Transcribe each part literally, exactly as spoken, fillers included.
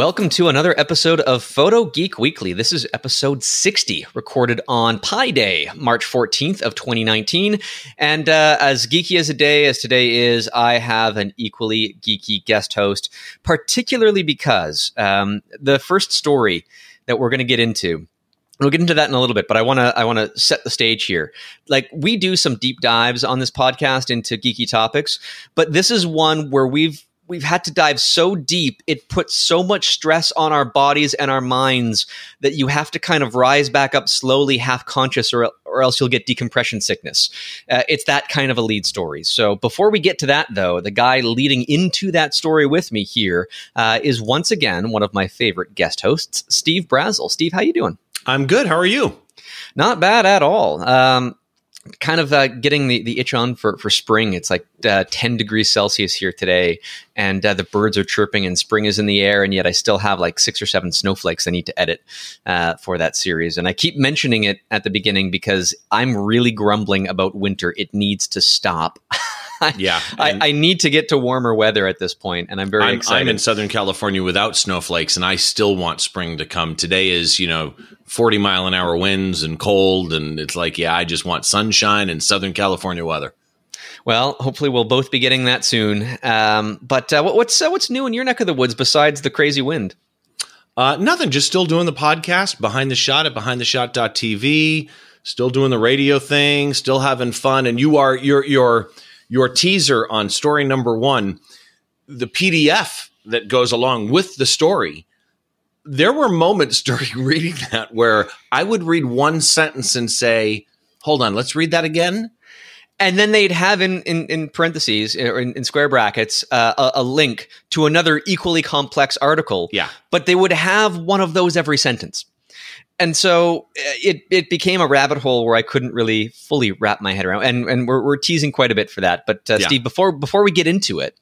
welcome to another episode of Photo Geek Weekly. This is episode sixty, recorded on Pi Day, March fourteenth of twenty nineteen. And uh, as geeky as a day as today is, I have an equally geeky guest host, particularly because um, the first story that we're going to get into, we'll get into that in a little bit, but I want to I want to set the stage here. Like, we do some deep dives on this podcast into geeky topics, but this is one where we've We've had to dive so deep, it puts so much stress on our bodies and our minds that you have to kind of rise back up slowly, half conscious, or, or else you'll get decompression sickness. Uh, it's that kind of a lead story. So before we get to that, though, the guy leading into that story with me here uh, is once again one of my favorite guest hosts, Steve Brazill. Steve, how you doing? I'm good. How are you? Not bad at all. Um, kind of uh, getting the, the itch on for, for spring. It's like uh, ten degrees Celsius here today, and uh, the birds are chirping and spring is in the air, and yet I still have like six or seven snowflakes I need to edit uh, for that series. And I keep mentioning it at the beginning because I'm really grumbling about winter. It needs to stop. Yeah, I, I need to get to warmer weather at this point, and I'm very I'm, excited. I'm in Southern California without snowflakes, and I still want spring to come. Today is, you know, forty mile an hour winds and cold, and it's like, yeah, I just want sunshine and Southern California weather. Well, hopefully we'll both be getting that soon. Um, but uh, what, what's uh, what's new in your neck of the woods besides the crazy wind? Uh, nothing. Just still doing the podcast, Behind the Shot at behind the shot dot t v. Still doing the radio thing. Still having fun. And you are your your your teaser on story number one, the P D F that goes along with the story. There were moments during reading that where I would read one sentence and say, "Hold on, let's read that again." And then they'd have in, in, in parentheses, or in, in square brackets, uh, a, a link to another equally complex article. Yeah. But they would have one of those every sentence. And so it it became a rabbit hole where I couldn't really fully wrap my head around. And and we're, we're teasing quite a bit for that. But uh, yeah. Steve, before before we get into it,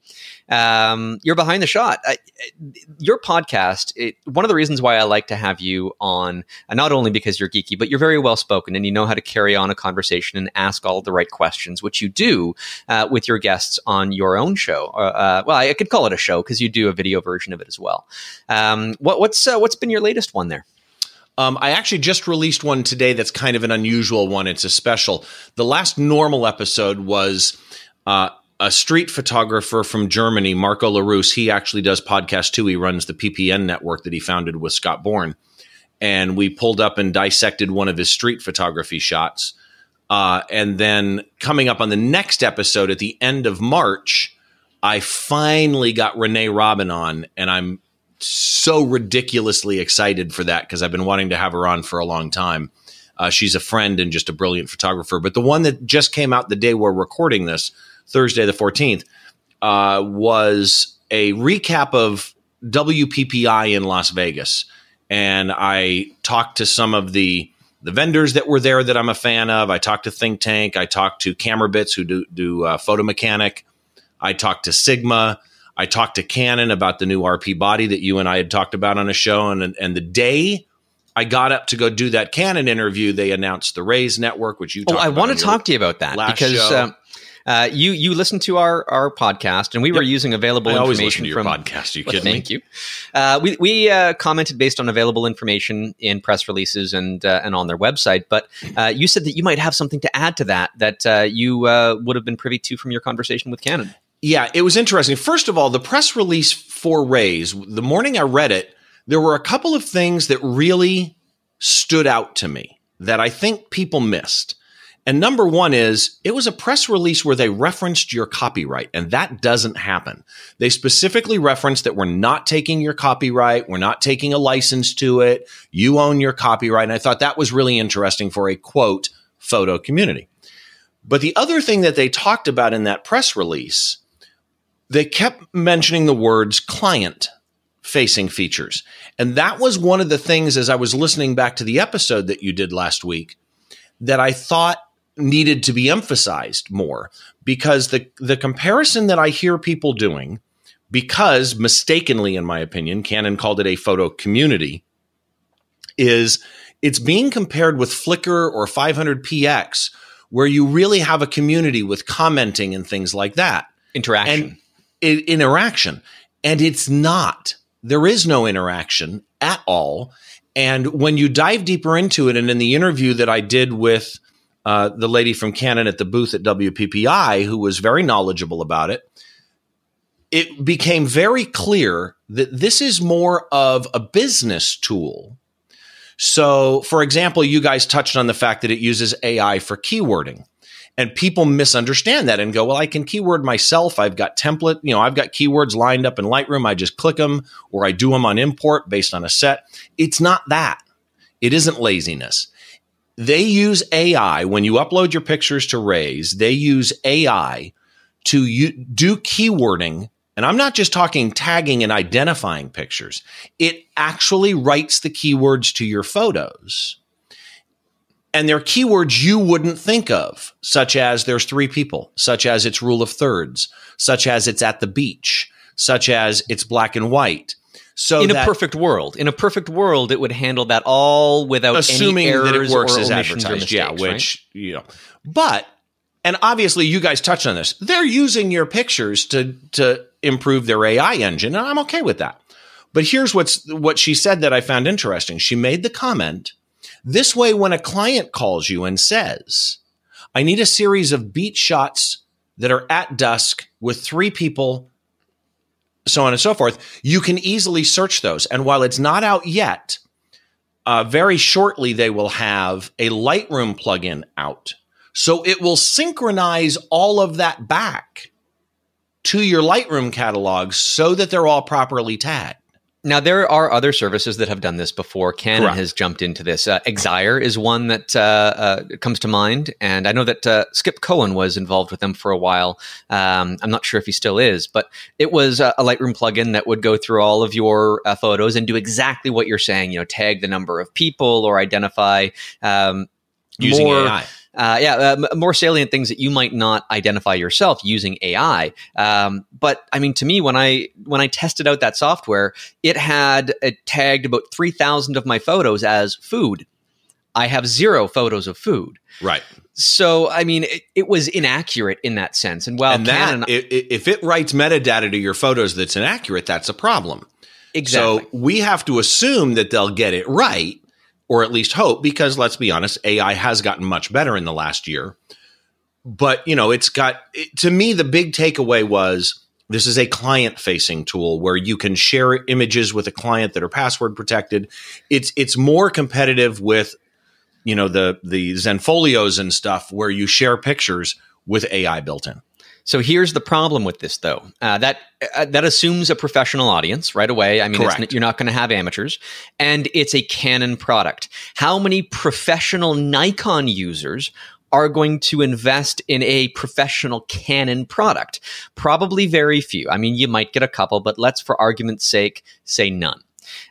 um, you're Behind the Shot. I, your podcast, it, one of the reasons why I like to have you on, uh, not only because you're geeky, but you're very well spoken and you know how to carry on a conversation and ask all the right questions, which you do uh, with your guests on your own show. Uh, uh, well, I could call it a show because you do a video version of it as well. Um, what, what's uh, what's been your latest one there? Um, I actually just released one today that's kind of an unusual one. It's a special. The last normal episode was uh, a street photographer from Germany, Marco LaRousse. He actually does podcasts too. He runs the P P N network that he founded with Scott Bourne. And we pulled up and dissected one of his street photography shots. Uh, and then coming up on the next episode at the end of March, I finally got Renee Robin on, and I'm so ridiculously excited for that because I've been wanting to have her on for a long time. Uh, she's a friend and just a brilliant photographer. But the one that just came out the day we're recording this, Thursday the fourteenth, uh, was a recap of W P P I in Las Vegas. And I talked to some of the the vendors that were there that I'm a fan of. I talked to Think Tank. I talked to Camera Bits, who do, do uh, Photo Mechanic. I talked to Sigma. I talked to Canon about the new R P body that you and I had talked about on a show. And, and the day I got up to go do that Canon interview, they announced the Raise Network, which you talked oh, I about. I want to talk to you about that because uh, uh, you you listened to our, our podcast, and we were yep. using available I information always listen to your from podcast. Are you kidding well, me? Thank you. Uh, we we uh, commented based on available information in press releases and uh, and on their website. But uh, you said that you might have something to add to that that uh, you uh, would have been privy to from your conversation with Canon. Yeah, it was interesting. First of all, the press release for Raise, the morning I read it, there were a couple of things that really stood out to me that I think people missed. And number one is it was a press release where they referenced your copyright, and that doesn't happen. They specifically referenced that we're not taking your copyright. We're not taking a license to it. You own your copyright. And I thought that was really interesting for a, quote, photo community. But the other thing that they talked about in that press release, they kept mentioning the words client-facing features. And that was one of the things, as I was listening back to the episode that you did last week, that I thought needed to be emphasized more. Because the, the comparison that I hear people doing, because mistakenly, in my opinion, Canon called it a photo community, is it's being compared with Flickr or five hundred P X, where you really have a community with commenting and things like that. Interaction. And it, interaction. And it's not. there is no interaction at all. And when you dive deeper into it, and in the interview that I did with uh, the lady from Canon at the booth at W P P I, who was very knowledgeable about it, it became very clear that this is more of a business tool. So, for example, you guys touched on the fact that it uses A I for keywording. And people misunderstand that and go, well, I can keyword myself. I've got template, you know, I've got keywords lined up in Lightroom. I just click them, or I do them on import based on a set. It's not that. It isn't laziness. They use A I. When you upload your pictures to Raise, they use A I to u- do keywording. And I'm not just talking tagging and identifying pictures. It actually writes the keywords to your photos. And they're keywords you wouldn't think of, such as there's three people, such as it's rule of thirds, such as it's at the beach, such as it's black and white. So in that, a perfect world, in a perfect world, it would handle that all without assuming any errors that it works or as omissions or advertised. mistakes, Yeah, which, right? you know, but, and obviously you guys touched on this, they're using your pictures to, to improve their A I engine. And I'm okay with that. But here's what's, what she said that I found interesting. She made the comment, this way, when a client calls you and says, I need a series of beach shots that are at dusk with three people, so on and so forth, you can easily search those. And while it's not out yet, uh, very shortly they will have a Lightroom plugin out. So it will synchronize all of that back to your Lightroom catalog so that they're all properly tagged. Now, there are other services that have done this before. Canon Correct. has jumped into this. Uh, Exire is one that uh, uh, comes to mind. And I know that uh, Skip Cohen was involved with them for a while. Um, I'm not sure if he still is, but it was a, a Lightroom plugin that would go through all of your uh, photos and do exactly what you're saying, you know, tag the number of people or identify um, Using more, A I. Uh, yeah, uh, m- more salient things that you might not identify yourself using A I. Um, but I mean, to me, when I when I tested out that software, it had it tagged about three thousand of my photos as food. I have zero photos of food. Right. So, I mean, it, it was inaccurate in that sense. And while and Canon, that, if it writes metadata to your photos that's inaccurate, that's a problem. exactly. So we have to assume that they'll get it right, or at least hope, because let's be honest, A I has gotten much better in the last year. But, you know, it's got, it, to me, the big takeaway was this is a client-facing tool where you can share images with a client that are password protected. It's it's more competitive with, you know, the the Zenfolios and stuff where you share pictures with A I built in. So here's the problem with this, though. Uh, that uh, that assumes a professional audience right away. I mean, it's, you're not going to have amateurs, and it's a Canon product. How many professional Nikon users are going to invest in a professional Canon product? Probably very few. I mean, you might get a couple, but let's, for argument's sake, say none.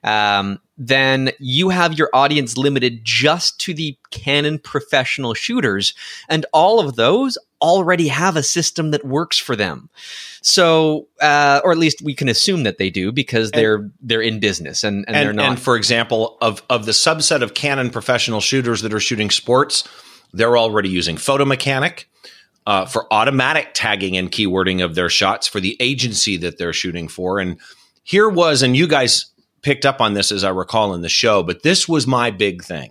Um, then you have your audience limited just to the Canon professional shooters, and all of those already have a system that works for them. So, uh, or at least we can assume that they do because they're and, they're in business and, and, and they're not. And for example, of of the subset of Canon professional shooters that are shooting sports, they're already using Photo Mechanic uh, for automatic tagging and keywording of their shots for the agency that they're shooting for. And here was, and you guys picked up on this as I recall in the show, but this was my big thing.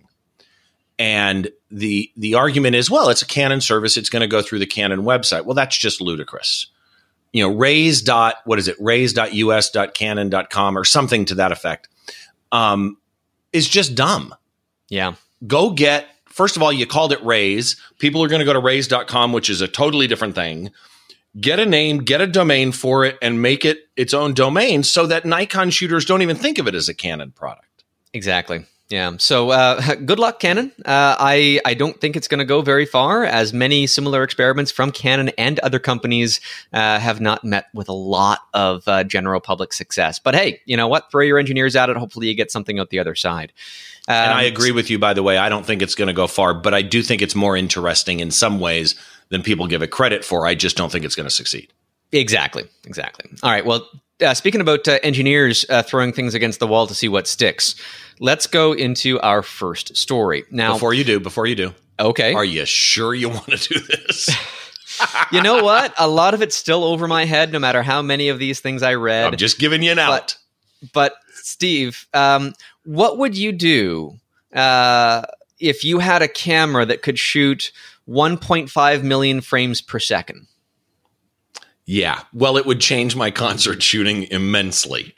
And the the argument is, well, it's a Canon service. It's going to go through the Canon website. Well, that's just ludicrous. You know, raise dot, what is it? raise dot u s dot canon dot com or something to that effect um, is just dumb. Yeah. Go get, first of all, you called it Raise. People are going to go to raise dot com, which is a totally different thing. Get a name, get a domain for it, and make it its own domain so that Nikon shooters don't even think of it as a Canon product. Exactly. Yeah. So uh, good luck, Canon. Uh, I, I don't think it's going to go very far, as many similar experiments from Canon and other companies uh, have not met with a lot of uh, general public success. But hey, you know what? Throw your engineers at it. Hopefully you get something out the other side. Um, and I agree with you, by the way. I don't think it's going to go far, but I do think it's more interesting in some ways than people give it credit for. I just don't think it's going to succeed. Exactly. Exactly. All right. Well, uh, speaking about uh, engineers uh, throwing things against the wall to see what sticks, let's go into our first story. Now, before you do, before you do, okay, are you sure you want to do this? You know what? A lot of it's still over my head, no matter how many of these things I read. I'm just giving you an out. but Steve, um, what would you do uh, if you had a camera that could shoot one point five million frames per second? Yeah, well, it would change my concert shooting immensely.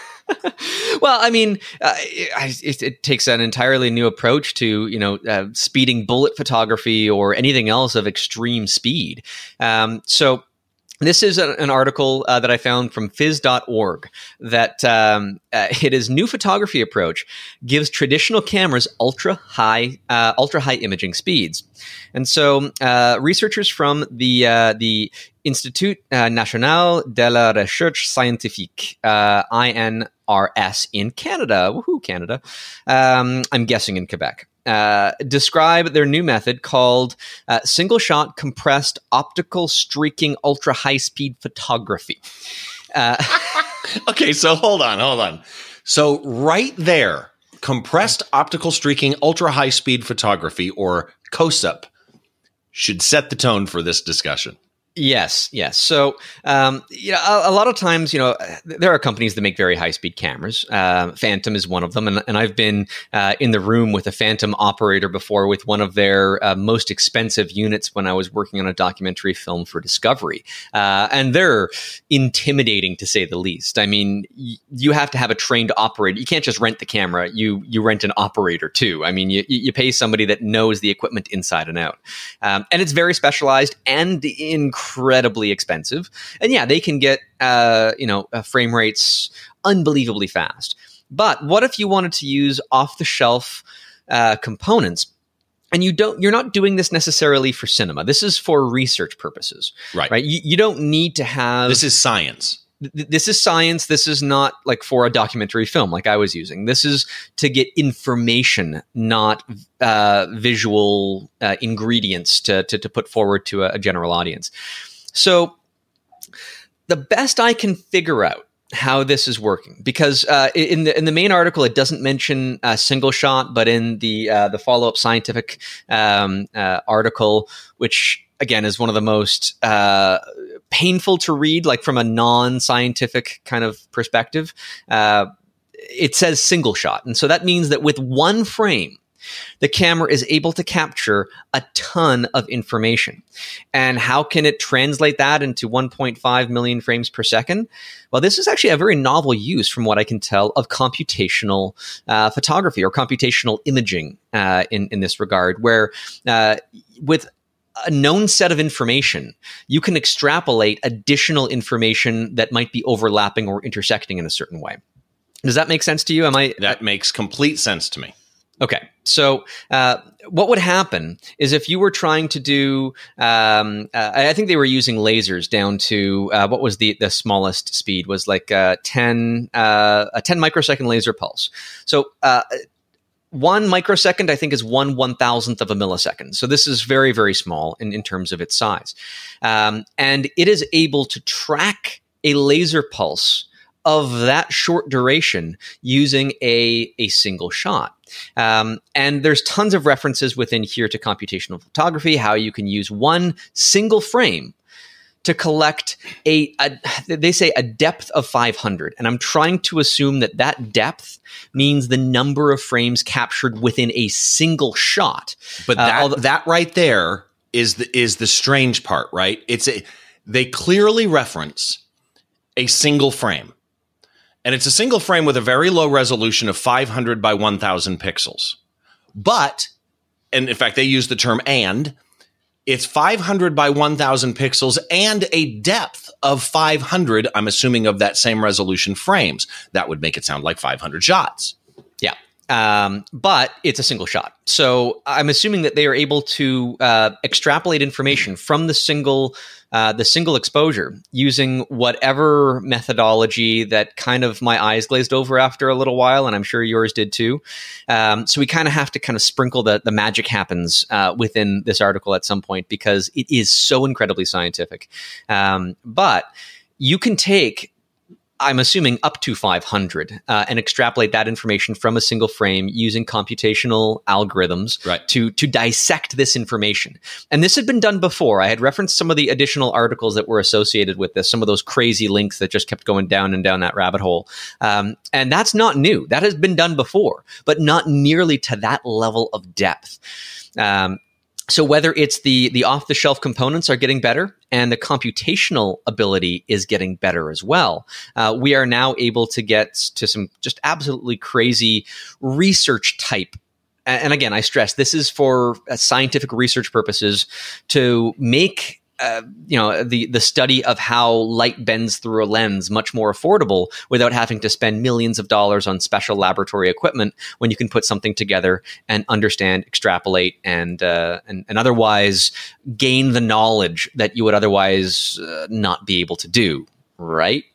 Well, I mean, uh, it, it, it takes an entirely new approach to, you know, uh, speeding bullet photography or anything else of extreme speed. Um, so this is a, an article uh, that I found from phys dot org that um, uh, it is new photography approach gives traditional cameras ultra high, uh, ultra high imaging speeds. And so uh, researchers from the uh, the Institut uh, National de la Recherche Scientifique, uh, I N R S in Canada, woohoo, Canada, um, I'm guessing in Quebec, uh, describe their new method called uh, single-shot compressed optical streaking ultra-high-speed photography. Uh, okay, so hold on, hold on. So right there, compressed optical streaking ultra-high-speed photography, or COSUP, should set the tone for this discussion. Yes, yes. So, um, you know, a, a lot of times, you know, there are companies that make very high-speed cameras. Uh, Phantom is one of them, and, and I've been uh, in the room with a Phantom operator before with one of their uh, most expensive units when I was working on a documentary film for Discovery, uh, and they're intimidating to say the least. I mean, y- you have to have a trained operator. You can't just rent the camera. You you rent an operator too. I mean, you you pay somebody that knows the equipment inside and out, um, and it's very specialized and incredible. Incredibly expensive, and yeah, they can get uh, you know uh, frame rates unbelievably fast. But what if you wanted to use off-the-shelf uh, components, and you don't? You're not doing this necessarily for cinema. This is for research purposes, right? Right? You, you don't need to have. This is science. Th- this is science. This is not like for a documentary film like I was using. This is to get information, not uh, visual uh, ingredients to, to to put forward to a, a general audience. So the best I can figure out how this is working, because uh, in the in the main article it doesn't mention a single shot, but in the uh, the follow up scientific um, uh, article, which again is one of the most uh, painful to read, like from a non-scientific kind of perspective, uh, it says single shot. And so that means that with one frame, the camera is able to capture a ton of information. And how can it translate that into one point five million frames per second? Well, this is actually a very novel use, from what I can tell, of computational uh, photography or computational imaging uh, in, in this regard, where uh, with a known set of information, you can extrapolate additional information that might be overlapping or intersecting in a certain way. Does that make sense to you? Am I? That makes complete sense to me. Okay. So uh, what would happen is if you were trying to do, um, uh, I think they were using lasers down to, uh, what was the, the smallest speed was like uh, ten, uh, a ten microsecond laser pulse. So uh, one microsecond, I think, is one one thousandth of a millisecond. So this is very, very small in, in terms of its size. Um, and it is able to track a laser pulse of that short duration using a, a single shot. Um, and there's tons of references within here to computational photography, how you can use one single frame to collect a, a, they say a depth of five hundred. And I'm trying to assume that that depth means the number of frames captured within a single shot. But Uh, that, although- that right there is the, is the strange part, right? It's a, they clearly reference a single frame. And it's a single frame with a very low resolution of five hundred by one thousand pixels. But, and in fact, they use the term and, it's five hundred by one thousand pixels and a depth of five hundred, I'm assuming, of that same resolution frames. That would make it sound like five hundred shots. Yeah. Um, but it's a single shot. So I'm assuming that they are able to uh, extrapolate information from the single uh, the single exposure using whatever methodology that kind of my eyes glazed over after a little while, and I'm sure yours did too. Um, so we kind of have to kind of sprinkle the, the magic happens uh, within this article at some point, because it is so incredibly scientific. Um, but you can take I'm assuming up to five hundred, uh, and extrapolate that information from a single frame using computational algorithms right. to, to dissect this information. And this had been done before. I had referenced some of the additional articles that were associated with this, some of those crazy links that just kept going down and down that rabbit hole. Um, and that's not new. That has been done before, but not nearly to that level of depth. Um, So whether it's the the off-the-shelf components are getting better and the computational ability is getting better as well, uh, we are now able to get to some just absolutely crazy research type. And again, I stress this is for uh, scientific research purposes to make Uh, you know, the the study of how light bends through a lens much more affordable without having to spend millions of dollars on special laboratory equipment when you can put something together and understand, extrapolate, and uh, and, and otherwise gain the knowledge that you would otherwise uh, not be able to do, right?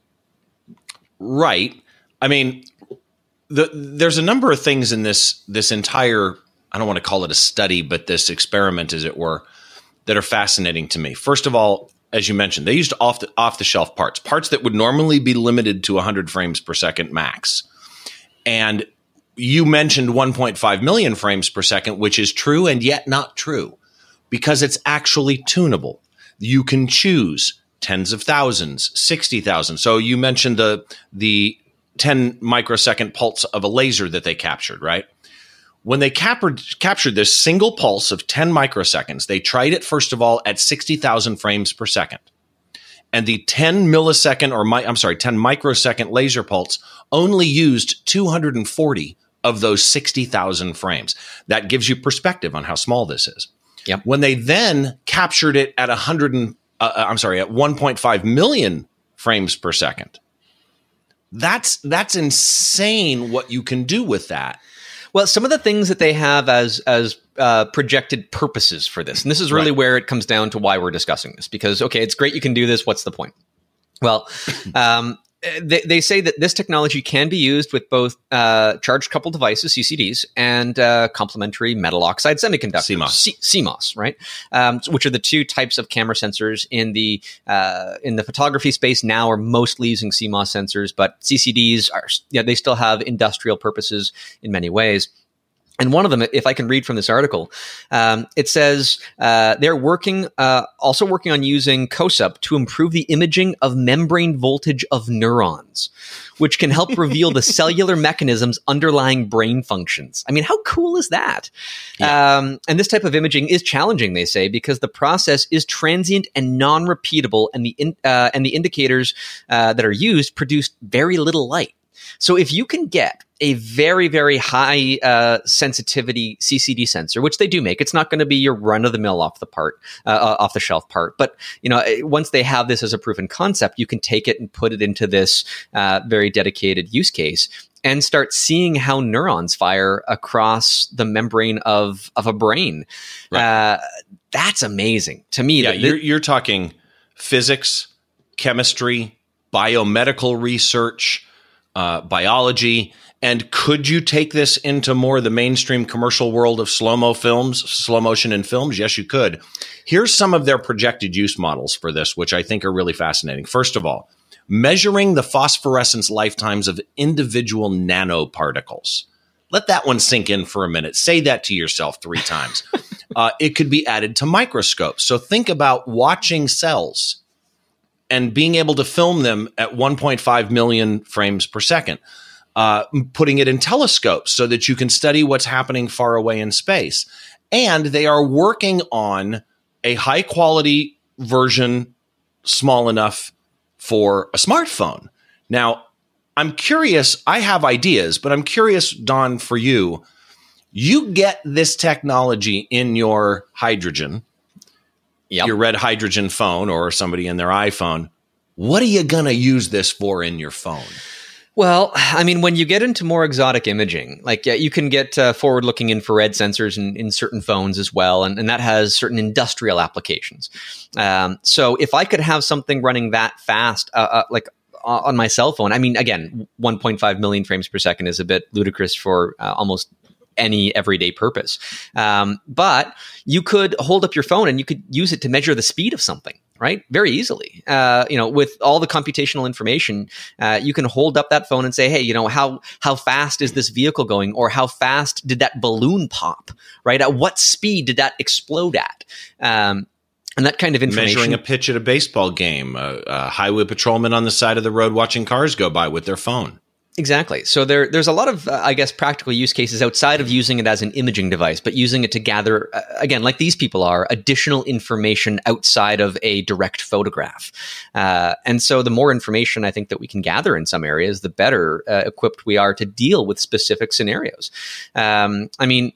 Right. I mean, the, there's a number of things in this this entire, I don't want to call it a study, but this experiment, as it were, that are fascinating to me. First of all, as you mentioned, they used off the, off-the-shelf parts, parts that would normally be limited to one hundred frames per second max. And you mentioned one point five million frames per second, which is true and yet not true, because it's actually tunable. You can choose tens of thousands, sixty thousand. So you mentioned the, the ten microsecond pulse of a laser that they captured, right? When they captured, captured this single pulse of ten microseconds, they tried it, first of all, at sixty thousand frames per second. And the ten millisecond, or my, I'm sorry, ten microsecond laser pulse only used two hundred forty of those sixty thousand frames. That gives you perspective on how small this is. Yep. When they then captured it at one hundred, uh, I'm sorry, at one point five million frames per second, that's that's insane what you can do with that. Well, some of the things that they have as as uh, projected purposes for this, and this is really right. where it comes down to why we're discussing this, because, okay, it's great you can do this. What's the point? Well, um, they, they say that this technology can be used with both uh, charged coupled devices, C C Ds, and uh, complementary metal oxide semiconductors, C M O S, C- C M O S, right? Um, which are the two types of camera sensors in the uh, in the photography space now are mostly using C M O S sensors, but C C Ds are, yeah, they still have industrial purposes in many ways. And one of them, if I can read from this article, um, it says uh, they're working, uh, also working on using COSUP to improve the imaging of membrane voltage of neurons, which can help reveal the cellular mechanisms underlying brain functions. I mean, how cool is that? Yeah. Um, and this type of imaging is challenging, they say, because the process is transient and non-repeatable, and the in, uh, and the indicators uh, that are used produce very little light. So if you can get a very, very high uh, sensitivity C C D sensor, which they do make, it's not going to be your run of the mill off the part, uh, off the shelf part. But you know, once they have this as a proven concept, you can take it and put it into this uh, very dedicated use case and start seeing how neurons fire across the membrane of of a brain. Right. Uh, that's amazing to me. Yeah, that, you're, you're talking physics, chemistry, biomedical research, uh, biology. And could you take this into more the mainstream commercial world of slow-mo films, slow motion in films? Yes, you could. Here's some of their projected use models for this, which I think are really fascinating. First of all, measuring the phosphorescence lifetimes of individual nanoparticles. Let that one sink in for a minute. Say that to yourself three times. uh, it could be added to microscopes. So think about watching cells and being able to film them at one point five million frames per second. Uh, putting it in telescopes so that you can study what's happening far away in space. And they are working on a high quality version small enough for a smartphone. Now, I'm curious, I have ideas, but I'm curious, Don, for you, you get this technology in your hydrogen, yep. your red hydrogen phone or somebody in their iPhone. What are you going to use this for in your phone? Well, I mean, when you get into more exotic imaging, like yeah, you can get uh, forward-looking infrared sensors in, in certain phones as well, and, and that has certain industrial applications. Um, so if I could have something running that fast, uh, uh, like uh, on my cell phone, I mean, again, one point five million frames per second is a bit ludicrous for uh, almost any everyday purpose. Um, but you could hold up your phone and you could use it to measure the speed of something. right? Very easily. Uh, you know, with all the computational information, uh, you can hold up that phone and say, hey, you know, how how fast is this vehicle going? Or how fast did that balloon pop, right? At what speed did that explode at? Um, and that kind of information. Measuring a pitch at a baseball game, a, a highway patrolman on the side of the road watching cars go by with their phone. Exactly. So there, there's a lot of, uh, I guess, practical use cases outside of using it as an imaging device, but using it to gather, uh, again, like these people are, additional information outside of a direct photograph. Uh, and so the more information I think that we can gather in some areas, the better uh, equipped we are to deal with specific scenarios. Um, I mean,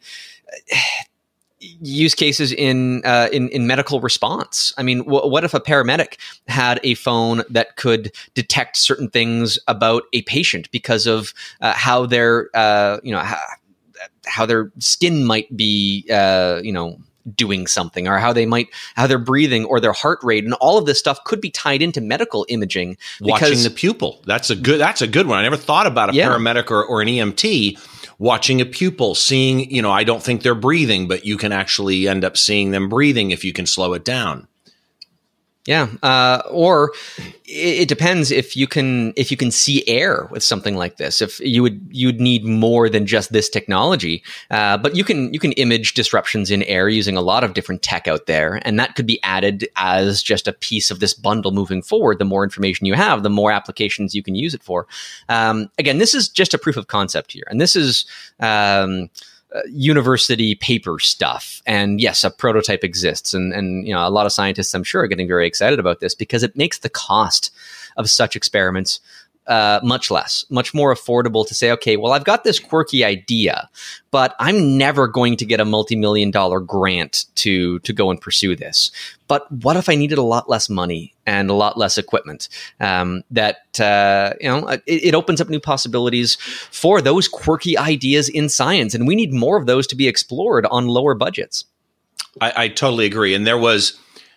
use cases in uh, in in medical response. I mean, w- what if a paramedic had a phone that could detect certain things about a patient because of uh, how their uh, you know how, how their skin might be uh, you know doing something, or how they might how they're breathing, or their heart rate, and all of this stuff could be tied into medical imaging. Watching the pupil. That's a good. That's a good one. I never thought about a yeah. paramedic or, or an E M T. Watching a pupil, seeing, you know, I don't think they're breathing, but you can actually end up seeing them breathing if you can slow it down. Yeah, uh, or it, it depends if you can if you can see air with something like this. If you would you'd need more than just this technology, uh, but you can you can image disruptions in air using a lot of different tech out there, and that could be added as just a piece of this bundle moving forward. The more information you have, the more applications you can use it for. Um, again, this is just a proof of concept here, and this is. Um, Uh, university paper stuff. And yes, a prototype exists. And, and, you know, a lot of scientists, I'm sure, are getting very excited about this because it makes the cost of such experiments uh, much less, much more affordable to say, okay, well, I've got this quirky idea, but I'm never going to get a multi-million dollar grant to, to go and pursue this. But what if I needed a lot less money and a lot less equipment? Um, that, uh, you know, it, it opens up new possibilities for those quirky ideas in science. And we need more of those to be explored on lower budgets. I, I totally agree. And there was,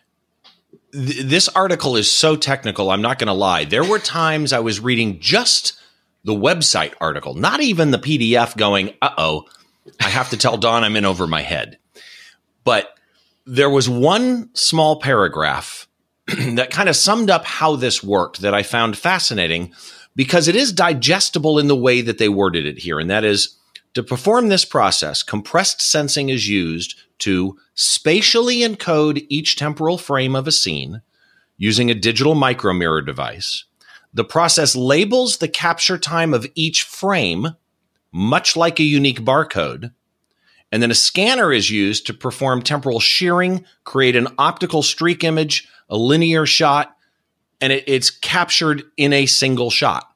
th- this article is so technical, I'm not going to lie. There were times I was reading just the website article, not even the P D F, going, uh-oh, I have to tell Don I'm in over my head. But there was one small paragraph that kind of summed up how this worked that I found fascinating because it is digestible in the way that they worded it here. And that is, to perform this process, compressed sensing is used to spatially encode each temporal frame of a scene using a digital micromirror device. The process labels the capture time of each frame, much like a unique barcode. And then a scanner is used to perform temporal shearing, create an optical streak image, a linear shot, and it, it's captured in a single shot.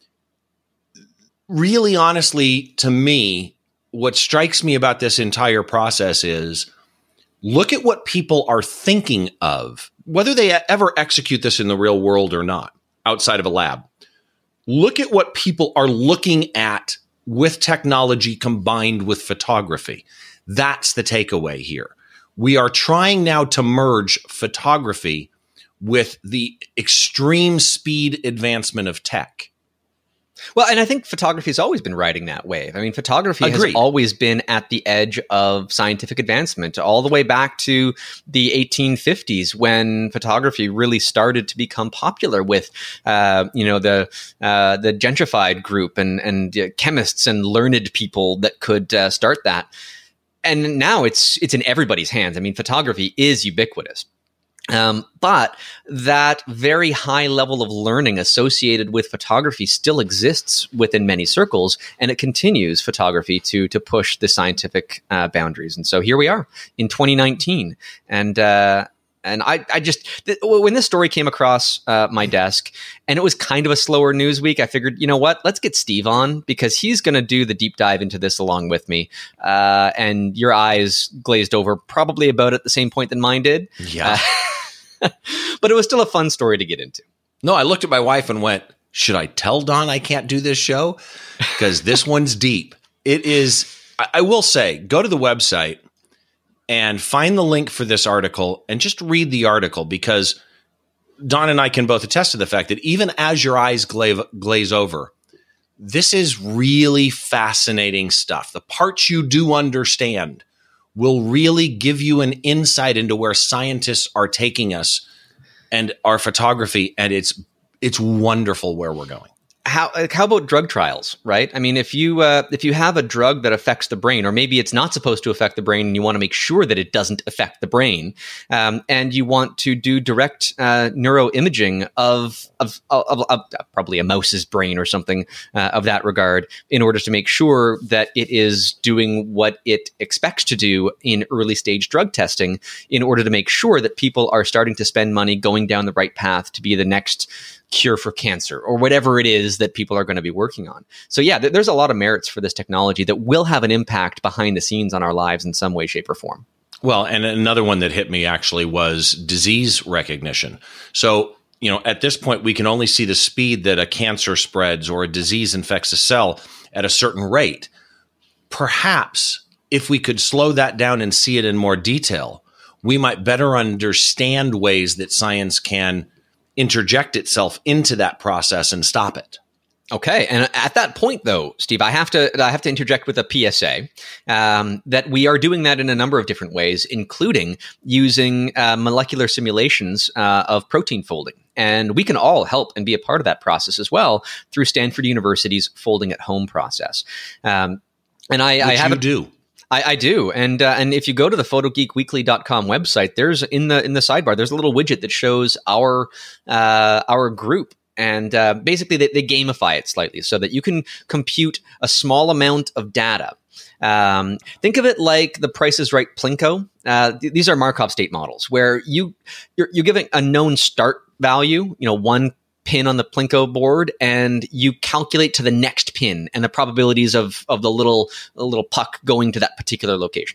Really, honestly, to me, what strikes me about this entire process is look at what people are thinking of, whether they ever execute this in the real world or not, outside of a lab. Look at what people are looking at with technology combined with photography. That's the takeaway here. We are trying now to merge photography with the extreme speed advancement of tech. Well, and I think photography has always been riding that wave. I mean, photography Agreed. has always been at the edge of scientific advancement, all the way back to the eighteen fifties when photography really started to become popular with, uh, you know, the uh, the gentrified group and and uh, chemists and learned people that could uh, start that. And now it's it's in everybody's hands. I mean, photography is ubiquitous. Um, but that very high level of learning associated with photography still exists within many circles, and it continues photography to to push the scientific uh, boundaries. And so here we are in twenty nineteen, and uh, and I I just th- when this story came across uh, my desk, and it was kind of a slower news week, I figured, you know what, let's get Steve on because he's going to do the deep dive into this along with me. Uh, and your eyes glazed over probably about at the same point that mine did. Yeah. Uh, but it was still a fun story to get into. No, I looked at my wife and went, should I tell Don I can't do this show? Because this one's deep. It is, I, I will say, go to the website and find the link for this article and just read the article, because Don and I can both attest to the fact that even as your eyes glaze, glaze over, this is really fascinating stuff. The parts you do understand will really give you an insight into where scientists are taking us and our photography, and it's it's wonderful where we're going. How how about drug trials, right? I mean, if you uh, if you have a drug that affects the brain, or maybe it's not supposed to affect the brain, and you want to make sure that it doesn't affect the brain, um, and you want to do direct uh, neuroimaging of of, of, of, of probably a mouse's brain or something uh, of that regard, in order to make sure that it is doing what it expects to do in early stage drug testing, in order to make sure that people are starting to spend money going down the right path to be the next cure for cancer or whatever it is that people are going to be working on. So yeah, th- there's a lot of merits for this technology that will have an impact behind the scenes on our lives in some way, shape, or form. Well, and another one that hit me actually was disease recognition. So, you know, at this point, we can only see the speed that a cancer spreads or a disease infects a cell at a certain rate. Perhaps if we could slow that down and see it in more detail, we might better understand ways that science can interject itself into that process and stop it. Okay, and at that point, though, Steve, I have to I have to interject with a P S A um, that we are doing that in a number of different ways, including using uh, molecular simulations uh, of protein folding. And we can all help and be a part of that process as well through Stanford University's Folding at Home process. Um, and I, Which I have you do. I, I do, and uh, and if you go to the photo geek weekly dot com website, there's in the in the sidebar, there's a little widget that shows our uh, our group, and uh, basically they, they gamify it slightly so that you can compute a small amount of data. Um, think of it like the Price is Right Plinko. Uh, th- these are Markov state models where you you're, you're giving a known start value, you know, one pin on the Plinko board, and you calculate to the next pin and the probabilities of of the little little puck going to that particular location.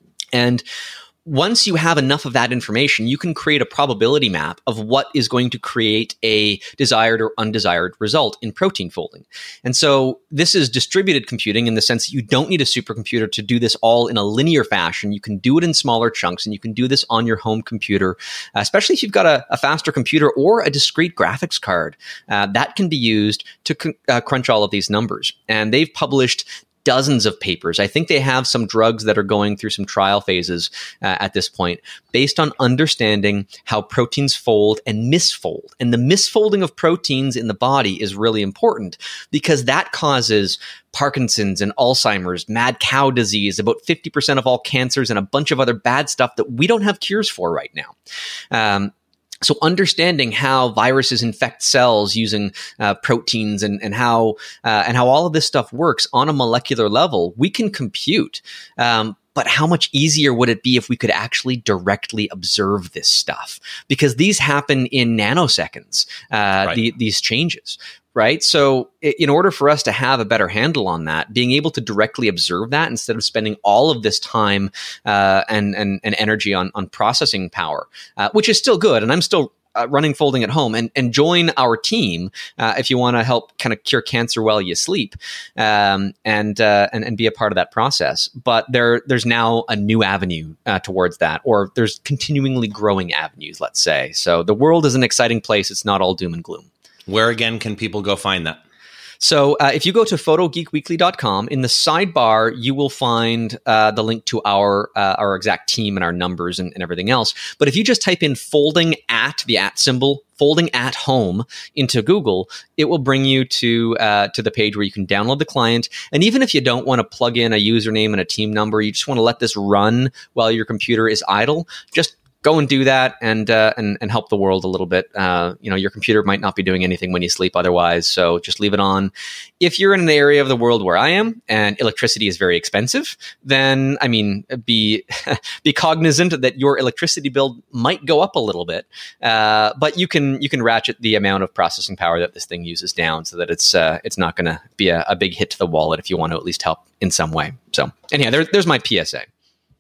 And once you have enough of that information, you can create a probability map of what is going to create a desired or undesired result in protein folding. And so this is distributed computing in the sense that you don't need a supercomputer to do this all in a linear fashion. You can do it in smaller chunks, and you can do this on your home computer, uh, especially if you've got a, a faster computer or a discrete graphics card. Uh, that can be used to c- uh, crunch all of these numbers. And they've published dozens of papers. I think they have some drugs that are going through some trial phases uh, at this point, based on understanding how proteins fold and misfold. And the misfolding of proteins in the body is really important because that causes Parkinson's and Alzheimer's, mad cow disease, about fifty percent of all cancers, and a bunch of other bad stuff that we don't have cures for right now. Um, So understanding how viruses infect cells using uh, proteins and, and how uh, and how all of this stuff works on a molecular level, we can compute. Um, but how much easier would it be if we could actually directly observe this stuff? Because these happen in nanoseconds, uh, right. the, these changes. Right. So in order for us to have a better handle on that, being able to directly observe that instead of spending all of this time uh, and, and, and energy on, on processing power, uh, which is still good. And I'm still uh, running Folding at Home, and, and join our team uh, if you want to help kind of cure cancer while you sleep um, and, uh, and and be a part of that process. But there there's now a new avenue uh, towards that, or there's continually growing avenues, let's say. So the world is an exciting place. It's not all doom and gloom. Where again can people go find that? So uh, if you go to photo geek weekly dot com, in the sidebar, you will find uh, the link to our uh, our exact team and our numbers and, and everything else. But if you just type in folding at, the at symbol, folding at home into Google, it will bring you to uh, to the page where you can download the client. And even if you don't want to plug in a username and a team number, you just want to let this run while your computer is idle, just go and do that and uh, and and help the world a little bit. Uh, you know, your computer might not be doing anything when you sleep otherwise, so just leave it on. If you're in an area of the world where I am and electricity is very expensive, then I mean, be be cognizant that your electricity bill might go up a little bit, uh, but you can you can ratchet the amount of processing power that this thing uses down so that it's uh, it's not going to be a, a big hit to the wallet if you want to at least help in some way. So anyhow, there, there's my P S A.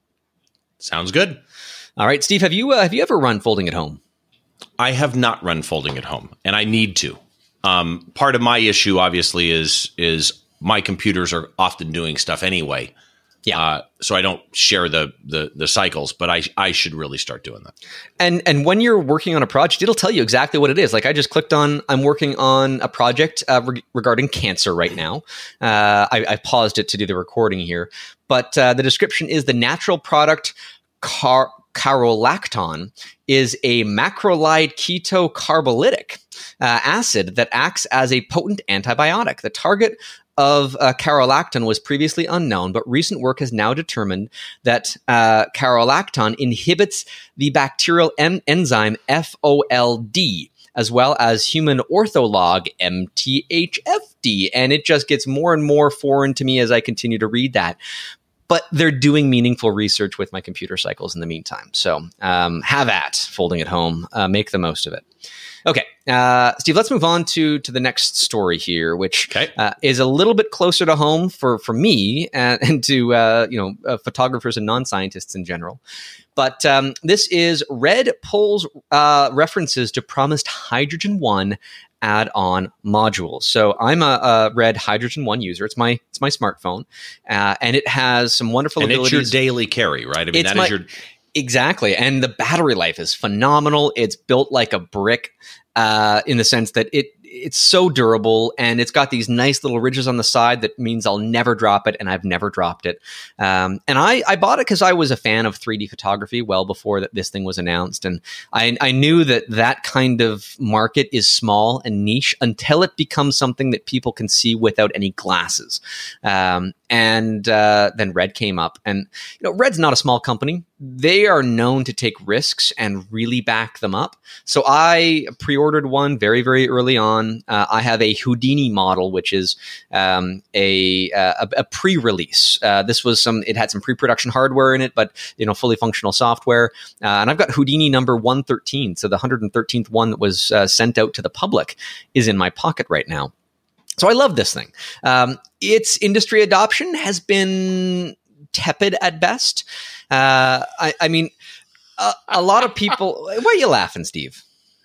Sounds good. All right, Steve, have you uh, have you ever run Folding at Home? I have not run Folding at Home, and I need to. Um, part of my issue, obviously, is is my computers are often doing stuff anyway. Yeah. Uh, so I don't share the, the the cycles, but I I should really start doing that. And and when you're working on a project, it'll tell you exactly what it is. Like I just clicked on, I'm working on a project uh, re- regarding cancer right now. Uh, I, I paused it to do the recording here, but uh, the description is the natural product car. caryolacton is a macrolide ketocarbolytic uh, acid that acts as a potent antibiotic. The target of uh, caryolacton was previously unknown, but recent work has now determined that uh, caryolacton inhibits the bacterial en- enzyme F O L D, as well as human ortholog M T H F D. And it just gets more and more foreign to me as I continue to read that. But they're doing meaningful research with my computer cycles in the meantime. So um, have at folding at home. Uh, make the most of it. Okay, uh, Steve, let's move on to to the next story here, which okay. uh, is a little bit closer to home for, for me and, and to uh, you know uh, photographers and non-scientists in general. But um, this is Red pulls uh, references to promised Hydrogen One add-on modules. So I'm a, a Red Hydrogen One user. It's my it's my smartphone, uh, and it has some wonderful and abilities. It's your daily carry, right? I mean, it's that my, is your exactly. And the battery life is phenomenal. It's built like a brick uh, in the sense that it it's so durable, and it's got these nice little ridges on the side that means I'll never drop it, and I've never dropped it. Um, and I, I bought it because I was a fan of three D photography well before that this thing was announced, and I, I knew that that kind of market is small and niche until it becomes something that people can see without any glasses. Um, and uh, then Red came up, and you know, Red's not a small company. They are known to take risks and really back them up. So I pre-ordered one very, very early on. Uh, I have a Houdini model, which is um, a, a a pre-release. Uh, this was some. It had some pre-production hardware in it, but you know, fully functional software. Uh, and I've got Houdini number one thirteen. So the one hundred thirteenth one that was uh, sent out to the public is in my pocket right now. So I love this thing. Um, its industry adoption has been tepid at best. Uh, I, I mean, a, a lot of people. Why are you laughing, Steve?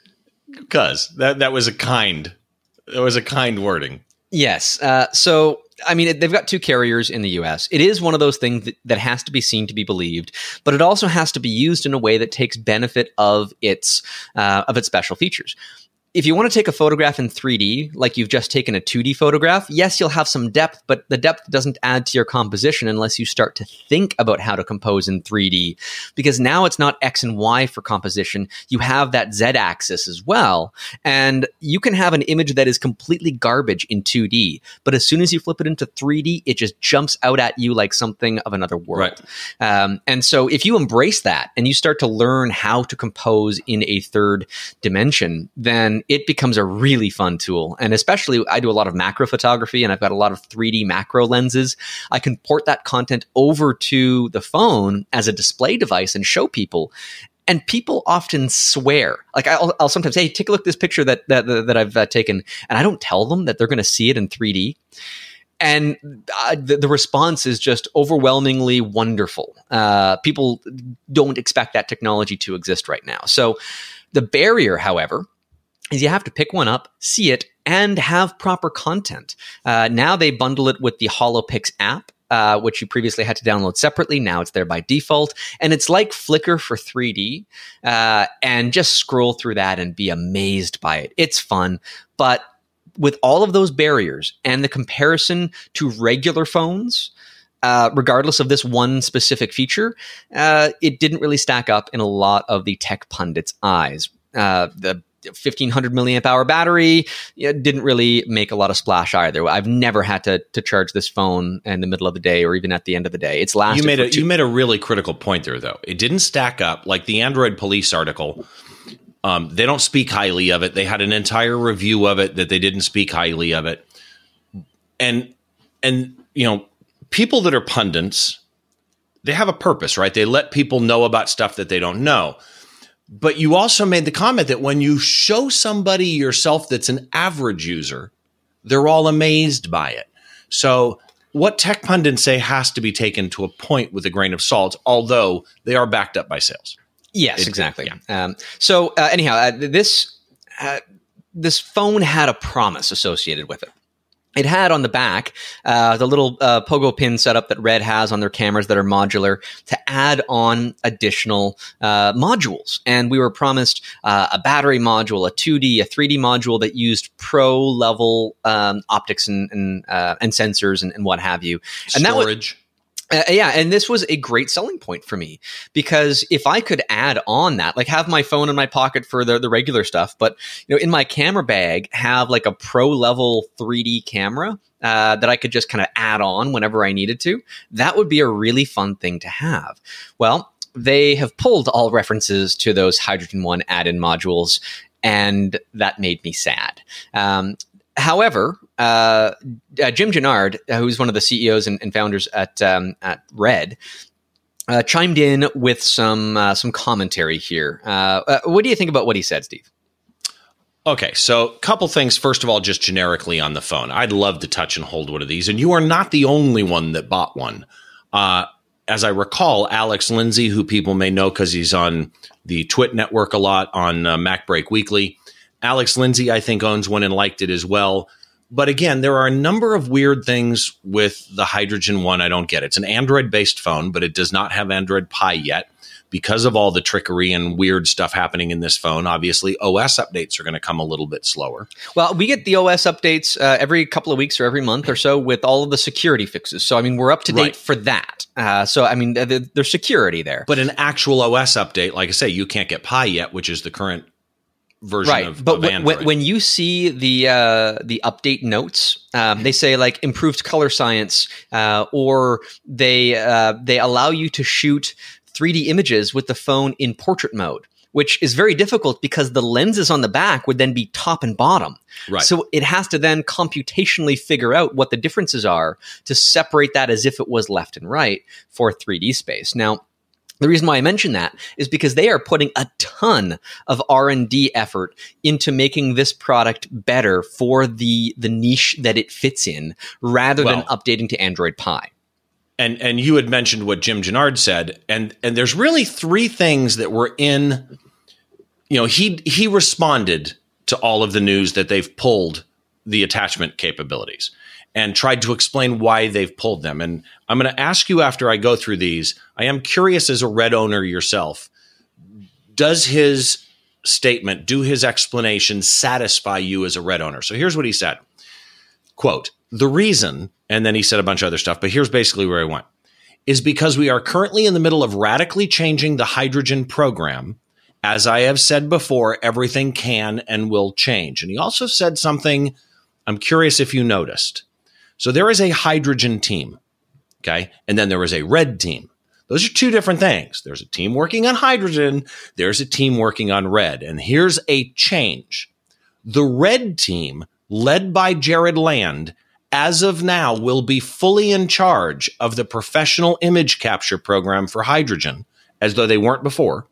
Because that that was a kind, that was a kind wording. Yes. Uh, so I mean, they've got two carriers in the U S. It is one of those things that, that has to be seen to be believed, but it also has to be used in a way that takes benefit of its uh, of its special features. If you want to take a photograph in three D, like you've just taken a two D photograph, yes, you'll have some depth, but the depth doesn't add to your composition unless you start to think about how to compose in three D. Because now it's not X and Y for composition. You have that Z axis as well. And you can have an image that is completely garbage in two D, but as soon as you flip it into three D, it just jumps out at you like something of another world. Right. Um, and so if you embrace that and you start to learn how to compose in a third dimension, then it becomes a really fun tool. And especially, I do a lot of macro photography, and I've got a lot of three D macro lenses. I can port that content over to the phone as a display device and show people. And people often swear. Like I'll, I'll sometimes say, hey, take a look at this picture that that, that I've uh, taken. And I don't tell them that they're going to see it in three D. And uh, the, the response is just overwhelmingly wonderful. Uh, people don't expect that technology to exist right now. So the barrier, however, is you have to pick one up, see it, and have proper content. Uh, now they bundle it with the HoloPix app, uh, which you previously had to download separately. Now it's there by default. And it's like Flickr for three D. Uh, and just scroll through that and be amazed by it. It's fun. But with all of those barriers and the comparison to regular phones, Uh, regardless of this one specific feature, uh, it didn't really stack up in a lot of the tech pundits' eyes. Uh, the fifteen hundred milliamp hour battery you know, didn't really make a lot of splash either. I've never had to to charge this phone in the middle of the day or even at the end of the day. It's lasted. You made for a two- you made a really critical point there, though. It didn't stack up like the Android Police article. Um, they don't speak highly of it. They had an entire review of it that they didn't speak highly of it. And and you know, people that are pundits, they have a purpose, right? They let people know about stuff that they don't know. But you also made the comment that when you show somebody yourself that's an average user, they're all amazed by it. So what tech pundits say has to be taken to a point with a grain of salt, although they are backed up by sales. Yes, it, exactly. Yeah. Um, so uh, anyhow, uh, this uh, this phone had a promise associated with it. It had on the back uh, the little uh, pogo pin setup that Red has on their cameras that are modular to add on additional uh, modules. And we were promised uh, a battery module, a two D, a three D module that used pro level um, optics and and, uh, and sensors and, and what have you. And Storage. That was, Uh, yeah, and this was a great selling point for me, because if I could add on that, like have my phone in my pocket for the, the regular stuff, but you know, in my camera bag, have like a pro level three D camera uh, that I could just kind of add on whenever I needed to, that would be a really fun thing to have. Well, they have pulled all references to those Hydrogen One add-in modules, and that made me sad. Um, However, uh, uh, Jim Gennard, uh, who's one of the C E Os and, and founders at um, at Red, uh, chimed in with some uh, some commentary here. Uh, uh, what do you think about what he said, Steve? Okay, so a couple things. First of all, just generically on the phone, I'd love to touch and hold one of these, and you are not the only one that bought one. Uh, as I recall, Alex Lindsay, who people may know because he's on the Twit network a lot on uh, MacBreak Weekly. Alex Lindsay, I think, owns one and liked it as well. But again, there are a number of weird things with the Hydrogen One I don't get. It's an Android-based phone, but it does not have Android Pie yet. Because of all the trickery and weird stuff happening in this phone, obviously, O S updates are going to come a little bit slower. Well, we get the O S updates uh, every couple of weeks or every month or so with all of the security fixes. So, I mean, we're up to date right. for that. Uh, so, I mean, th- there's security there. But an actual O S update, like I say, you can't get Pie yet, which is the current version right. of, but of w- Android. when you see the uh, the update notes, um, they say like improved color science, uh, or they uh, they allow you to shoot three D images with the phone in portrait mode, which is very difficult because the lenses on the back would then be top and bottom. Right. So it has to then computationally figure out what the differences are to separate that as if it was left and right for three D space. Now, the reason why I mention that is because they are putting a ton of R and D effort into making this product better for the the niche that it fits in, rather well, than updating to Android Pie. And and you had mentioned what Jim Gennard said, and and there's really three things that were in, you know, he he responded to all of the news that they've pulled the attachment capabilities and tried to explain why they've pulled them. And I'm going to ask you after I go through these, I am curious as a Red owner yourself, does his statement, do his explanation satisfy you as a Red owner? So here's what he said, quote, the reason, and then he said a bunch of other stuff, but here's basically where I went, is because we are currently in the middle of radically changing the hydrogen program. As I have said before, everything can and will change. And he also said something, I'm curious if you noticed. So there is a hydrogen team, okay? And then there is a red team. Those are two different things. There's a team working on hydrogen. There's a team working on red. And here's a change. The red team, led by Jared Land, as of now will be fully in charge of the professional image capture program for hydrogen, as though they weren't before.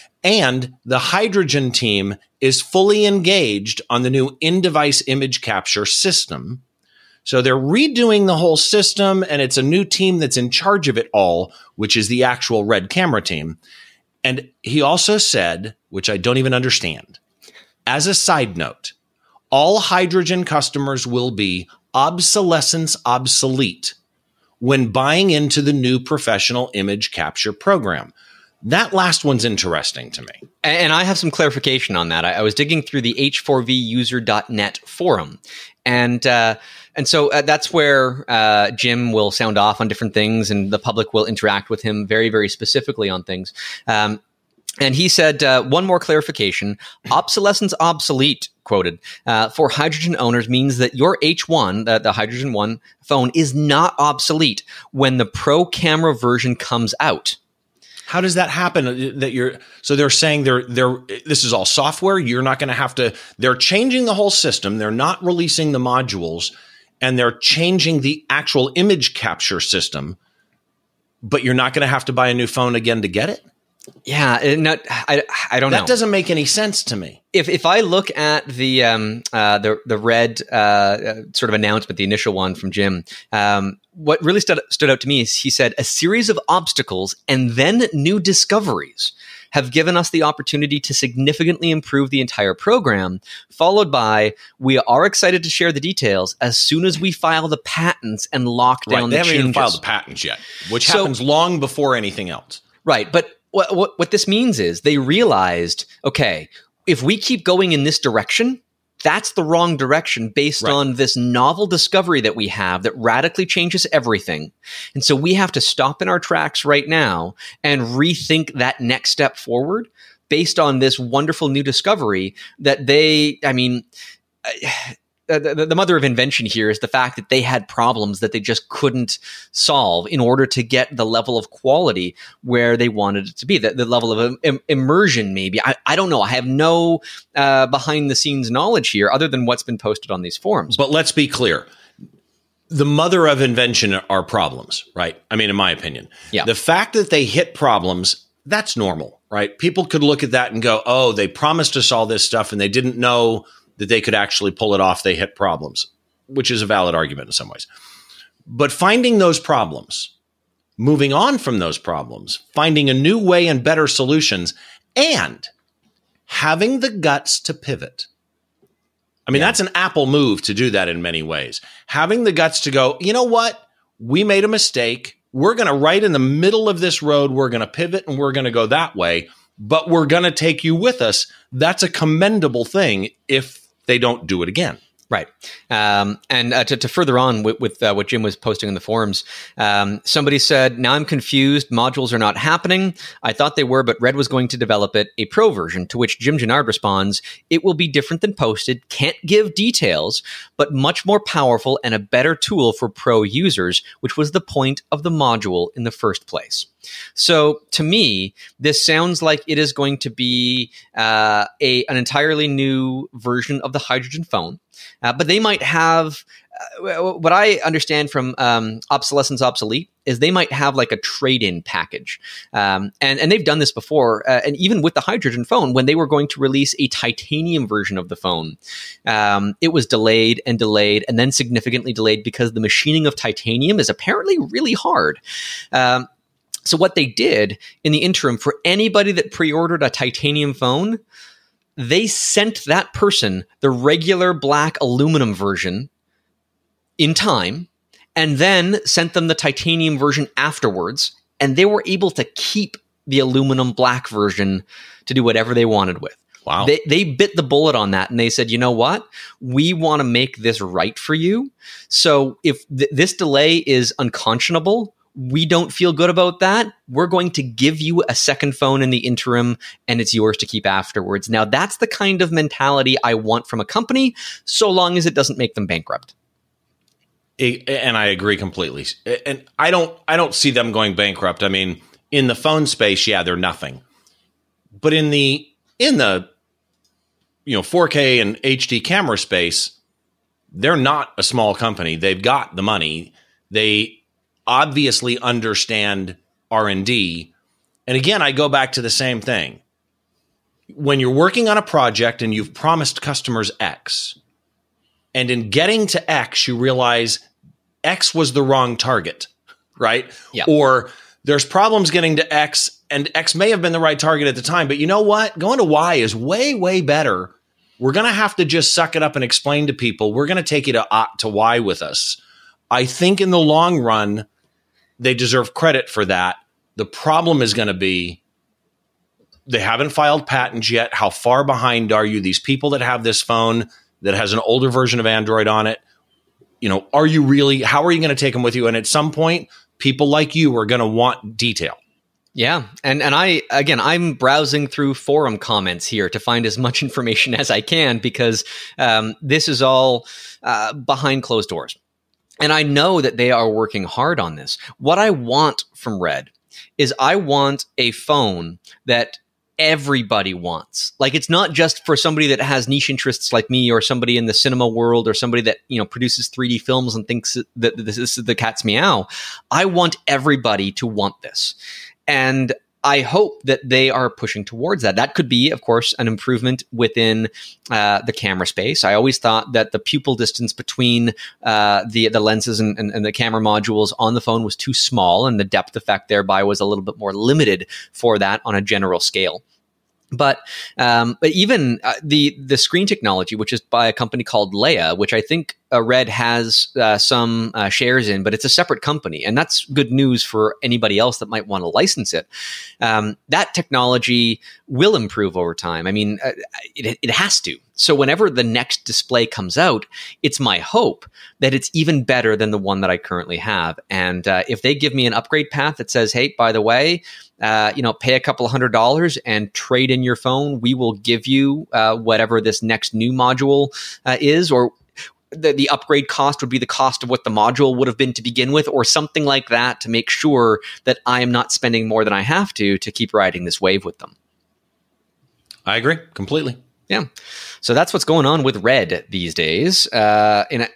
And the hydrogen team is fully engaged on the new in-device image capture system. So they're redoing the whole system, and it's a new team that's in charge of it all, which is the actual red camera team. And he also said, which I don't even understand, as a side note, all hydrogen customers will be obsolescence obsolete when buying into the new professional image capture program. That last one's interesting to me. And I have some clarification on that. I, I was digging through the H four V user dot net forum. And uh, and so uh, that's where uh, Jim will sound off on different things, and the public will interact with him very, very specifically on things. Um, and he said, uh, one more clarification, obsolescence obsolete, quoted, uh, for hydrogen owners means that your H one, the, the Hydrogen One phone, is not obsolete when the Pro camera version comes out. How does that happen? That you're so they're saying they're they're this is all software. You're not going to have to. They're changing the whole system. They're not releasing the modules, and they're changing the actual image capture system. But you're not going to have to buy a new phone again to get it. Yeah, not, I I don't that know. That doesn't make any sense to me. If if I look at the um uh the the red uh sort of announcement, the initial one from Jim, um what really stood stood out to me is he said a series of obstacles and then new discoveries have given us the opportunity to significantly improve the entire program, followed by we are excited to share the details as soon as we file the patents and lock down right, the they haven't changes. even filed the patents yet, which so, happens long before anything else. Right, but What, what what this means is they realized, okay, if we keep going in this direction, that's the wrong direction based Right. on this novel discovery that we have that radically changes everything. And so we have to stop in our tracks right now and rethink that next step forward based on this wonderful new discovery that they, I mean, uh, the, the mother of invention here is the fact that they had problems that they just couldn't solve in order to get the level of quality where they wanted it to be, the, the level of im- immersion, maybe. I, I don't know. I have no uh, behind the scenes knowledge here other than what's been posted on these forums. But let's be clear. The mother of invention are problems, right? I mean, in my opinion. Yeah. The fact that they hit problems, that's normal, right? People could look at that and go, oh, they promised us all this stuff and they didn't know that they could actually pull it off. They hit problems, which is a valid argument in some ways. But finding those problems, moving on from those problems, finding a new way and better solutions, and having the guts to pivot. I mean, yeah. That's an Apple move to do that in many ways. Having the guts to go, you know what? We made a mistake. We're going to, right in the middle of this road, we're going to pivot and we're going to go that way, but we're going to take you with us. That's a commendable thing if they don't do it again. Right. Um, and uh, to, to further on with, with uh, what Jim was posting in the forums, um, somebody said, now I'm confused. Modules are not happening. I thought they were, but Red was going to develop it, a pro version, to which Jim Gennard responds, it will be different than posted, can't give details, but much more powerful and a better tool for pro users, which was the point of the module in the first place. So to me, this sounds like it is going to be uh, a an entirely new version of the hydrogen phone. Uh, but they might have, uh, what I understand from um, Obsolescence Obsolete is they might have like a trade-in package. Um, and, and they've done this before. Uh, and even with the hydrogen phone, when they were going to release a titanium version of the phone, um, it was delayed and delayed and then significantly delayed because the machining of titanium is apparently really hard. Um, so what they did in the interim for anybody that pre-ordered a titanium phone, they sent that person the regular black aluminum version in time and then sent them the titanium version afterwards. And they were able to keep the aluminum black version to do whatever they wanted with. Wow. They, they bit the bullet on that and they said, you know what? We want to make this right for you. So if th- this delay is unconscionable, we don't feel good about that. We're going to give you a second phone in the interim and it's yours to keep afterwards. Now, that's the kind of mentality I want from a company, so long as it doesn't make them bankrupt. And I agree completely. And I don't I don't see them going bankrupt. I mean, in the phone space, yeah, they're nothing. But in the in the you know, four K and H D camera space, they're not a small company. They've got the money. They obviously understand R and D. And again, I go back to the same thing. When you're working on a project and you've promised customers X, and in getting to X, you realize X was the wrong target, right? Yeah. Or there's problems getting to X, and X may have been the right target at the time, but you know what? Going to Y is way, way better. We're going to have to just suck it up and explain to people, we're going to take you to, uh, to Y with us. I think in the long run, they deserve credit for that. The problem is going to be they haven't filed patents yet. How far behind are you? These people that have this phone that has an older version of Android on it, you know, are you really, how are you going to take them with you? And at some point, people like you are going to want detail. Yeah. And and I, again, I'm browsing through forum comments here to find as much information as I can because um, this is all uh, behind closed doors. And I know that they are working hard on this. What I want from Red is I want a phone that everybody wants. Like, it's not just for somebody that has niche interests like me or somebody in the cinema world or somebody that, you know, produces three D films and thinks that this is the cat's meow. I want everybody to want this. And I hope that they are pushing towards that. That could be, of course, an improvement within uh, the camera space. I always thought that the pupil distance between uh, the the lenses and, and, and the camera modules on the phone was too small, and the depth effect thereby was a little bit more limited for that on a general scale. But um, but even uh, the the screen technology, which is by a company called Leia, which I think uh, Red has uh, some uh, shares in, but it's a separate company. And that's good news for anybody else that might want to license it. Um, that technology will improve over time. I mean, uh, it, it has to. So whenever the next display comes out, it's my hope that it's even better than the one that I currently have. And uh, if they give me an upgrade path that says, hey, by the way, uh, you know, pay a couple of hundred dollars and trade in your phone, we will give you uh, whatever this next new module uh, is, or the, the upgrade cost would be the cost of what the module would have been to begin with, or something like that, to make sure that I am not spending more than I have to to keep riding this wave with them. I agree completely. Yeah. So that's what's going on with Red these days. Uh, and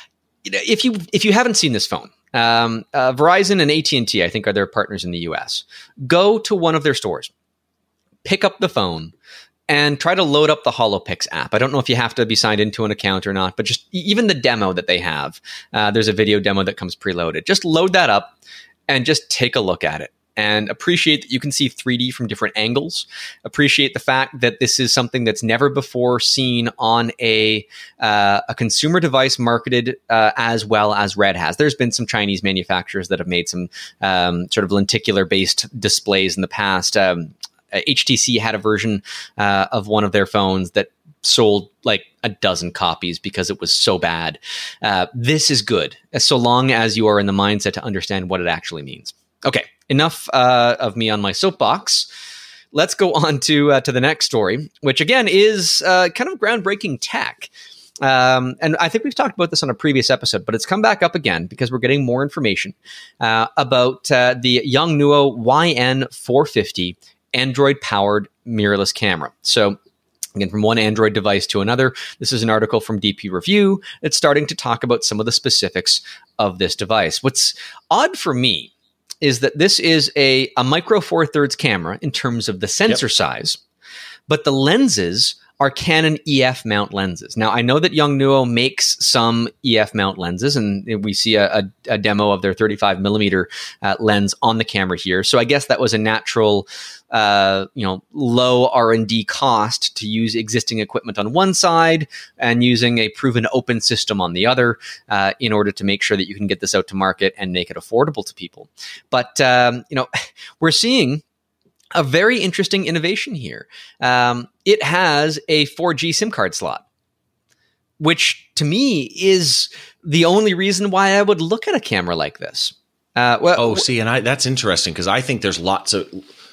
if you if you haven't seen this phone, um, uh, Verizon and A T and T, I think, are their partners in the U S. Go to one of their stores, pick up the phone, and try to load up the HoloPix app. I don't know if you have to be signed into an account or not, but just even the demo that they have, uh, there's a video demo that comes preloaded. Just load that up and just take a look at it. And appreciate that you can see three D from different angles. Appreciate the fact that this is something that's never before seen on a uh, a consumer device marketed uh, as well as Red has. There's been some Chinese manufacturers that have made some um, sort of lenticular-based displays in the past. Um, H T C had a version uh, of one of their phones that sold like a dozen copies because it was so bad. Uh, this is good, so long as you are in the mindset to understand what it actually means. Okay, enough uh, of me on my soapbox. Let's go on to uh, to the next story, which again is uh, kind of groundbreaking tech. Um, and I think we've talked about this on a previous episode, but it's come back up again because we're getting more information uh, about uh, the Yongnuo Y N four fifty Android-powered mirrorless camera. So again, from one Android device to another, this is an article from D P Review that's starting to talk about some of the specifics of this device. What's odd for me is that this is a, a micro four thirds camera in terms of the sensor yep. size, but the lenses are Canon E F mount lenses. Now, I know that Yongnuo makes some E F mount lenses, and we see a, a, a demo of their thirty-five millimeter uh, lens on the camera here. So I guess that was a natural, uh, you know, low R and D cost to use existing equipment on one side and using a proven open system on the other uh, in order to make sure that you can get this out to market and make it affordable to people. But, um, you know, we're seeing a very interesting innovation here. Um, it has a four G SIM card slot, which to me is the only reason why I would look at a camera like this. Uh, well, oh, see, and I, that's interesting because I think there's lots of,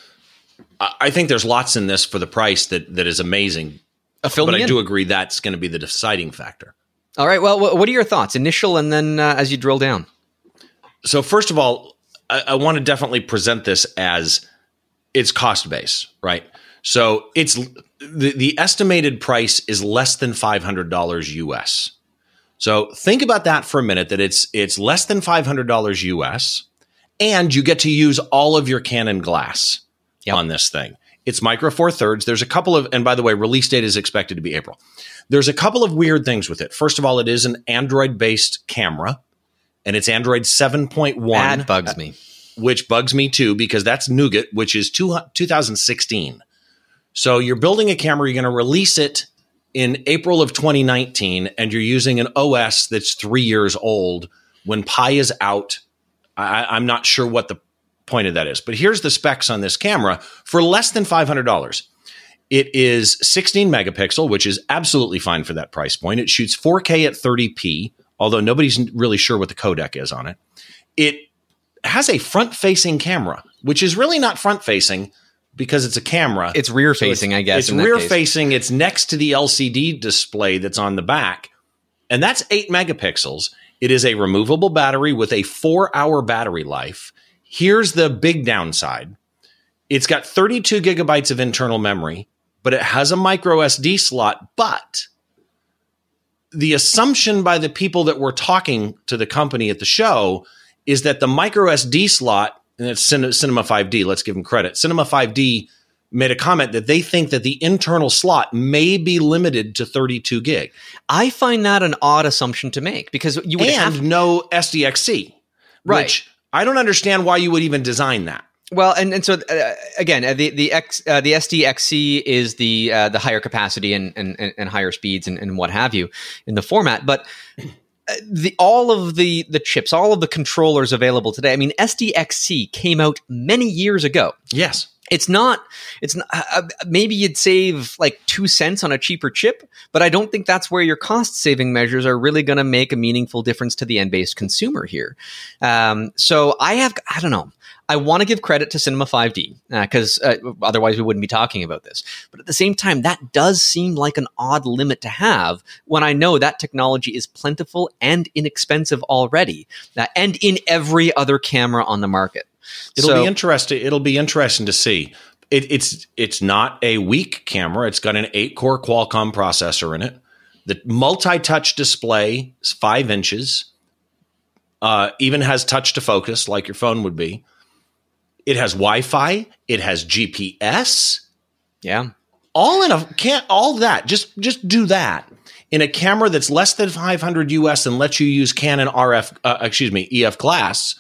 I think there's lots in this for the price that that is amazing. But I in. do agree that's going to be the deciding factor. All right. Well, what are your thoughts, initial, and then uh, as you drill down? So first of all, I, I want to definitely present this as it's cost base, right? So it's the, the estimated price is less than five hundred dollars U S. So think about that for a minute, that it's it's less than five hundred dollars U S, and you get to use all of your Canon glass yep. on this thing. It's micro four thirds. There's a couple of, and by the way, release date is expected to be April. There's a couple of weird things with it. First of all, it is an Android-based camera, and it's Android seven point one. That bugs me. Which bugs me too, because that's Nougat, which is two, two thousand sixteen. So you're building a camera, you're going to release it in April of twenty nineteen, and you're using an O S that's three years old when Pi is out. I, I'm not sure what the point of that is, but here's the specs on this camera for less than five hundred dollars. It is sixteen megapixel, which is absolutely fine for that price point. It shoots four K at thirty p, although nobody's really sure what the codec is on it. It has a front-facing camera, which is really not front-facing because it's a camera. It's rear-facing, so I guess. It's rear-facing. It's next to the L C D display that's on the back, and that's eight megapixels. It is a removable battery with a four-hour battery life. Here's the big downside. It's got thirty-two gigabytes of internal memory, but it has a micro S D slot. But the assumption by the people that were talking to the company at the show is that the micro S D slot, and it's Cinema five D, let's give them credit. Cinema five D made a comment that they think that the internal slot may be limited to thirty-two gig. I find that an odd assumption to make because you would and have no S D X C, right? Which I don't understand why you would even design that. Well, and and so uh, again, uh, the the X uh, the S D X C is the uh, the higher capacity and and and higher speeds and, and what have you in the format, but the all of the the chips, all of the controllers available today. I mean, S D X C came out many years ago. Yes. It's not, it's not, uh, maybe you'd save like two cents on a cheaper chip, but I don't think that's where your cost saving measures are really going to make a meaningful difference to the end-based consumer here. Um, so I have, I don't know. I want to give credit to Cinema five D because uh, uh, otherwise we wouldn't be talking about this. But at the same time, that does seem like an odd limit to have when I know that technology is plentiful and inexpensive already, uh, and in every other camera on the market. It'll so, be interesting. It'll be interesting to see. It, it's it's not a weak camera. It's got an eight-core Qualcomm processor in it. The multi-touch display is five inches. Uh, even has touch to focus, like your phone would be. It has Wi-Fi. It has G P S. Yeah, all in a can't all that. Just just do that in a camera that's less than five hundred U S and lets you use Canon R F. Uh, excuse me, E F glass.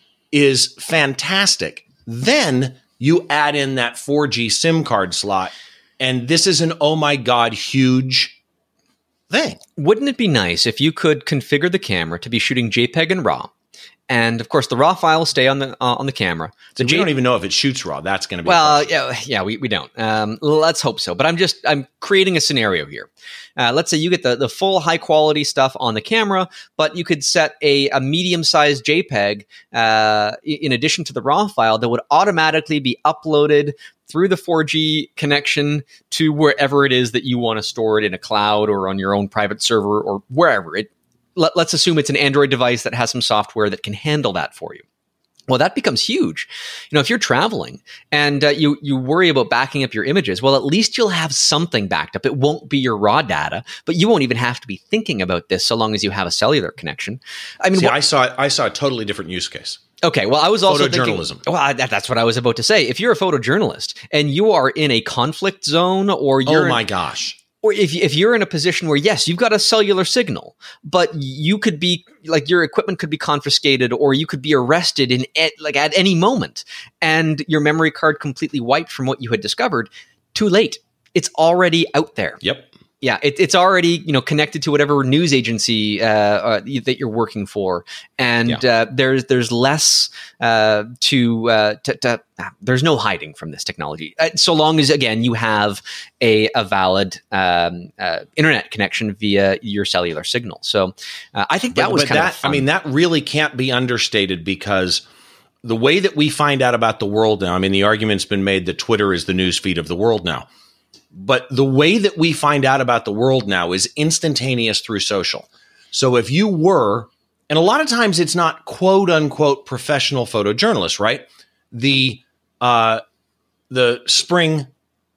Is fantastic. Then you add in that four G SIM card slot, and this is an oh my god huge thing. Wouldn't it be nice if you could configure the camera to be shooting JPEG and RAW? And of course, the RAW file will stay on the uh, on the camera. The we J- don't even know if it shoots RAW. That's going to be well, yeah, yeah, we, we don't. Um, let's hope so. But I'm just I'm creating a scenario here. Uh, let's say you get the, the full high quality stuff on the camera, but you could set a, a medium sized JPEG uh, in addition to the RAW file that would automatically be uploaded through the four G connection to wherever it is that you want to store it, in a cloud or on your own private server or wherever. It, let, let's assume it's an Android device that has some software that can handle that for you. Well, that becomes huge. You know, if you're traveling and uh, you you worry about backing up your images, well, at least you'll have something backed up. It won't be your raw data, but you won't even have to be thinking about this so long as you have a cellular connection. I mean, See, what, I saw I saw a totally different use case. Okay, well, I was also photojournalism. Thinking, well, that, that's what I was about to say. If you're a photojournalist and you are in a conflict zone, or you're oh my in, gosh. Or if if you're in a position where, yes, you've got a cellular signal, but you could be like your equipment could be confiscated, or you could be arrested in like at any moment, and your memory card completely wiped from what you had discovered. Too late. It's already out there. Yep. Yeah, it, it's already you know connected to whatever news agency uh, uh, that you're working for, and yeah. uh, there's there's less uh, to, uh, to, to uh, there's no hiding from this technology, uh, so long as again you have a, a valid um, uh, internet connection via your cellular signal. So uh, I think that but, was but kind that, of fun. I mean, that really can't be understated, because the way that we find out about the world now, I mean, the argument's been made that Twitter is the news feed of the world now. But the way that we find out about the world now is instantaneous through social. So if you were, and a lot of times it's not quote unquote professional photojournalists, right? The uh, the spring,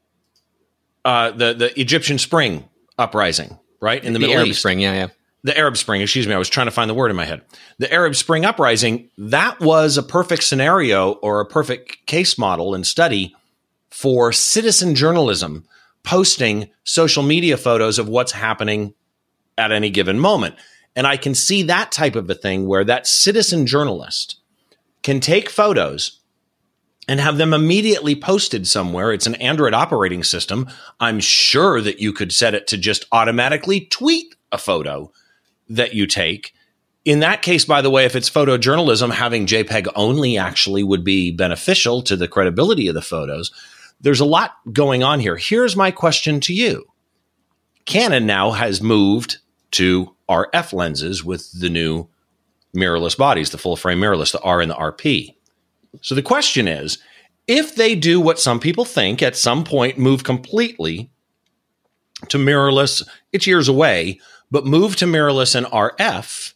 uh, the the Egyptian Spring uprising, right in the, the Middle Arab East. Spring, yeah, yeah. The Arab Spring, excuse me. I was trying to find the word in my head. The Arab Spring uprising, that was a perfect scenario or a perfect case model and study for citizen journalism, posting social media photos of what's happening at any given moment. And I can see that type of a thing where that citizen journalist can take photos and have them immediately posted somewhere. It's an Android operating system. I'm sure that you could set it to just automatically tweet a photo that you take. In that case, by the way, if it's photojournalism, having JPEG only actually would be beneficial to the credibility of the photos. There's a lot going on here. Here's my question to you. Canon now has moved to R F lenses with the new mirrorless bodies, the full frame mirrorless, the R and the R P. So the question is, if they do what some people think at some point, move completely to mirrorless, it's years away, but move to mirrorless and R F,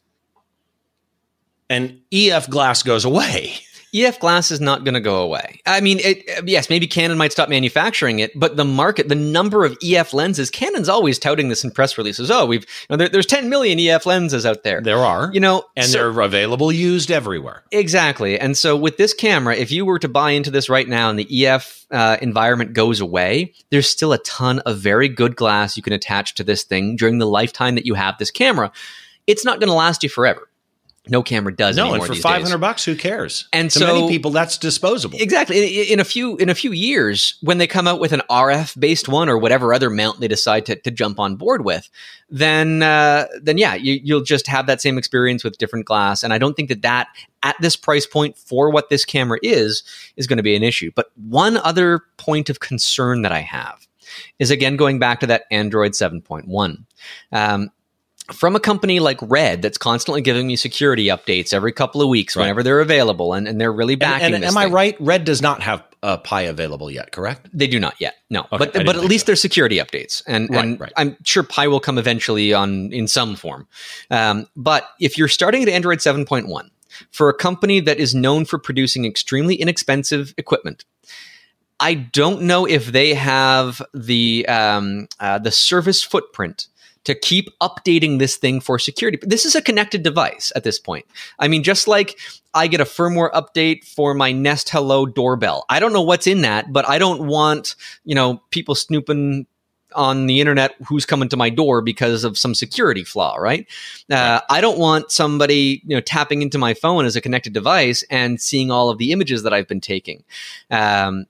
and E F glass goes away. E F glass is not going to go away. I mean, it, yes, maybe Canon might stop manufacturing it, but the market, the number of E F lenses, Canon's always touting this in press releases. Oh, we've you know, there, there's ten million E F lenses out there. There are, you know, and so, they're available, used everywhere. Exactly. And so with this camera, if you were to buy into this right now and the E F uh, environment goes away, there's still a ton of very good glass you can attach to this thing during the lifetime that you have this camera. It's not going to last you forever. No camera does no, anymore and for these five days. hundred bucks, who cares? And to so, many people, that's disposable. Exactly. In, in a few in a few years, when they come out with an R F based one or whatever other mount they decide to, to jump on board with, then uh, then yeah, you, you'll just have that same experience with different glass. And I don't think that that at this price point for what this camera is is going to be an issue. But one other point of concern that I have is, again, going back to that Android seven point one. Um, From a company like Red that's constantly giving me security updates every couple of weeks, right, whenever they're available, and, and they're really backing and, and, this am thing. I right? Red does not have a Pi available yet, correct? They do not yet, no. Okay, but but at least so. there's security updates, and, right, and right. I'm sure Pi will come eventually on in some form. Um, but if you're starting at Android seven point one for a company that is known for producing extremely inexpensive equipment, I don't know if they have the um, uh, the service footprint to keep updating this thing for security. This is a connected device at this point. I mean, just like I get a firmware update for my Nest Hello doorbell. I don't know what's in that, but I don't want, you know, people snooping on the internet who's coming to my door because of some security flaw, right? Uh, right. I don't want somebody, you know, tapping into my phone as a connected device and seeing all of the images that I've been taking. Um,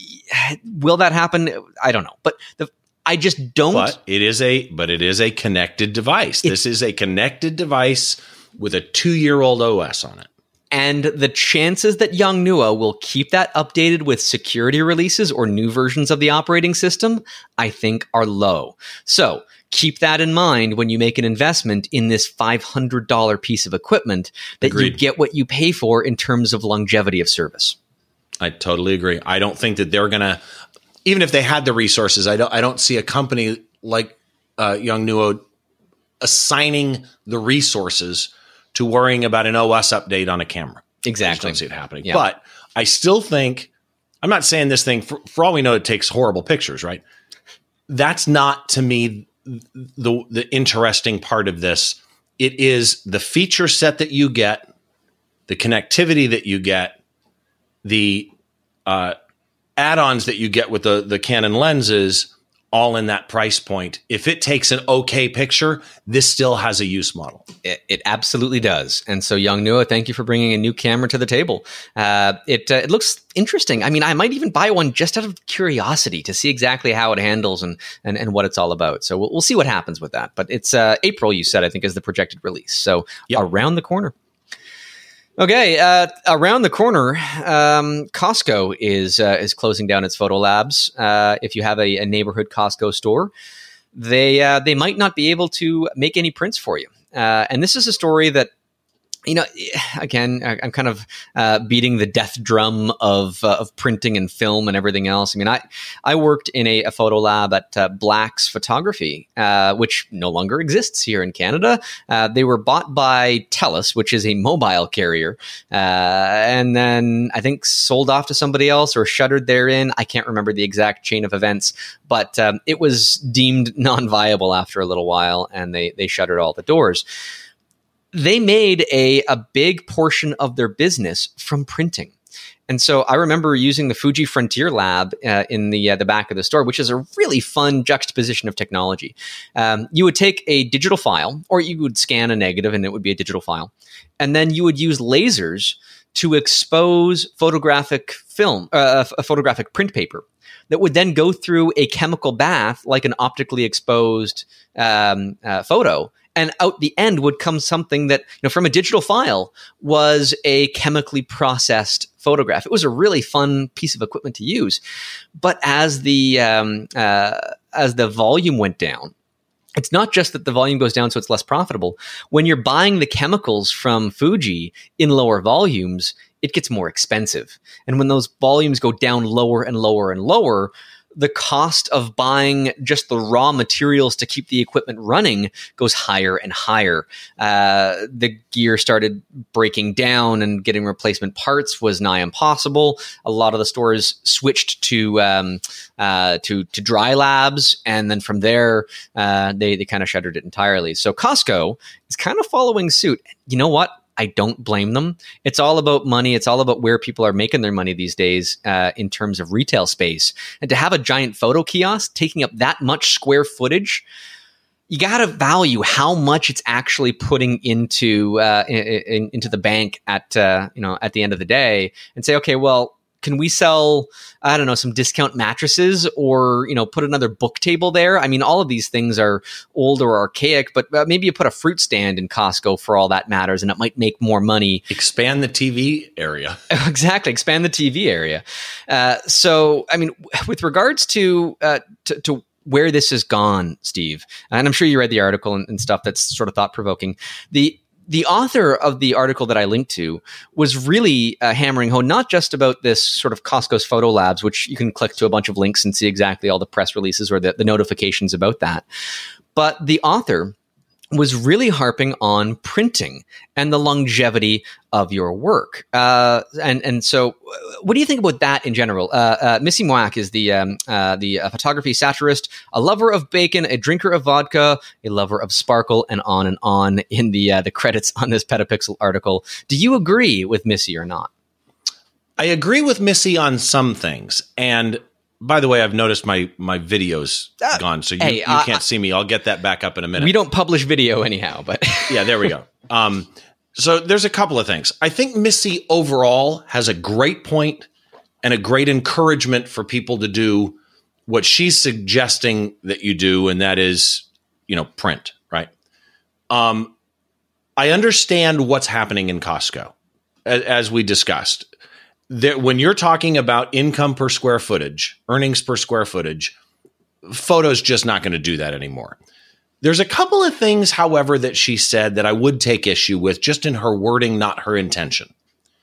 will that happen? I don't know. But the I just don't. But it is a but it is a connected device. It, this is a connected device with a two-year-old O S on it. And the chances that Yongnuo will keep that updated with security releases or new versions of the operating system, I think, are low. So keep that in mind when you make an investment in this five hundred dollars piece of equipment, that Agreed. You get what you pay for in terms of longevity of service. I totally agree. I don't think that they're going to, even if they had the resources, I don't I don't see a company like uh, Yongnuo assigning the resources to worrying about an O S update on a camera. Exactly. I just don't see it happening. Yeah. But I still think, I'm not saying this thing, for, for all we know, it takes horrible pictures, right? That's not, to me, the the interesting part of this. It is the feature set that you get, the connectivity that you get, the uh, add-ons that you get with the, the Canon lenses, all in that price point. If it takes an okay picture, this still has a use model. It, it absolutely does. And so, Yongnuo, thank you for bringing a new camera to the table. Uh, it uh, it looks interesting. I mean, I might even buy one just out of curiosity to see exactly how it handles and and, and what it's all about. So we'll, we'll see what happens with that. But it's uh, April, you said, I think, is the projected release. So yep. Around the corner. Okay, uh, around the corner, um, Costco is uh, is closing down its photo labs. Uh, if you have a, a neighborhood Costco store, they uh, they might not be able to make any prints for you. Uh, and this is a story that, you know, again, I'm kind of uh, beating the death drum of uh, of printing and film and everything else. I mean, I I worked in a, a photo lab at uh, Black's Photography, uh, which no longer exists here in Canada. Uh, they were bought by TELUS, which is a mobile carrier, uh, and then I think sold off to somebody else or shuttered therein. I can't remember the exact chain of events, but um, it was deemed non-viable after a little while, and they they shuttered all the doors. They made a, a big portion of their business from printing. And so I remember using the Fuji Frontier Lab uh, in the uh, the back of the store, which is a really fun juxtaposition of technology. Um, you would take a digital file, or you would scan a negative and it would be a digital file. And then you would use lasers to expose photographic film, uh, a photographic print paper that would then go through a chemical bath like an optically exposed um, uh, photo. And out the end would come something that, you know, from a digital file was a chemically processed photograph. It was a really fun piece of equipment to use. But as the um, uh, as the volume went down, it's not just that the volume goes down so it's less profitable. When you're buying the chemicals from Fuji in lower volumes, it gets more expensive. And when those volumes go down lower and lower and lower, the cost of buying just the raw materials to keep the equipment running goes higher and higher. Uh, the gear started breaking down, and getting replacement parts was nigh impossible. A lot of the stores switched to um, uh, to, to dry labs, and then from there, uh, they, they kind of shuttered it entirely. So Costco is kind of following suit. You know what? I don't blame them. It's all about money. It's all about where people are making their money these days uh, in terms of retail space. And to have a giant photo kiosk taking up that much square footage, you got to value how much it's actually putting into uh, in, in, into the bank at uh, you know at the end of the day, and say, okay, well, can we sell, I don't know, some discount mattresses, or, you know, put another book table there? I mean, all of these things are old or archaic, but uh, maybe you put a fruit stand in Costco for all that matters, and it might make more money. Expand the T V area. Exactly. Expand the T V area. Uh, so, I mean, with regards to, uh, to, to where this has gone, Steve, and I'm sure you read the article and, and stuff that's sort of thought provoking. The The author of the article that I linked to was really uh, hammering home not just about this sort of Costco's Photo Labs, which you can click to a bunch of links and see exactly all the press releases or the, the notifications about that, but the author was really harping on printing and the longevity of your work. Uh, and and so, what do you think about that in general? Uh, uh, Missy Moak is the um, uh, the uh, photography satirist, a lover of bacon, a drinker of vodka, a lover of sparkle, and on and on in the uh, the credits on this Petapixel article. Do you agree with Missy or not? I agree with Missy on some things. And by the way, I've noticed my my video's uh, gone, so you, hey, you uh, can't see me. I'll get that back up in a minute. We don't publish video anyhow, but yeah, there we go. Um, so there's a couple of things. I think Missy overall has a great point and a great encouragement for people to do what she's suggesting that you do, and that is, you know, print, right? Um, I understand what's happening in Costco, as, as we discussed. There, when you're talking about income per square footage, earnings per square footage, photo's just not going to do that anymore. There's a couple of things, however, that she said that I would take issue with, just in her wording, not her intention.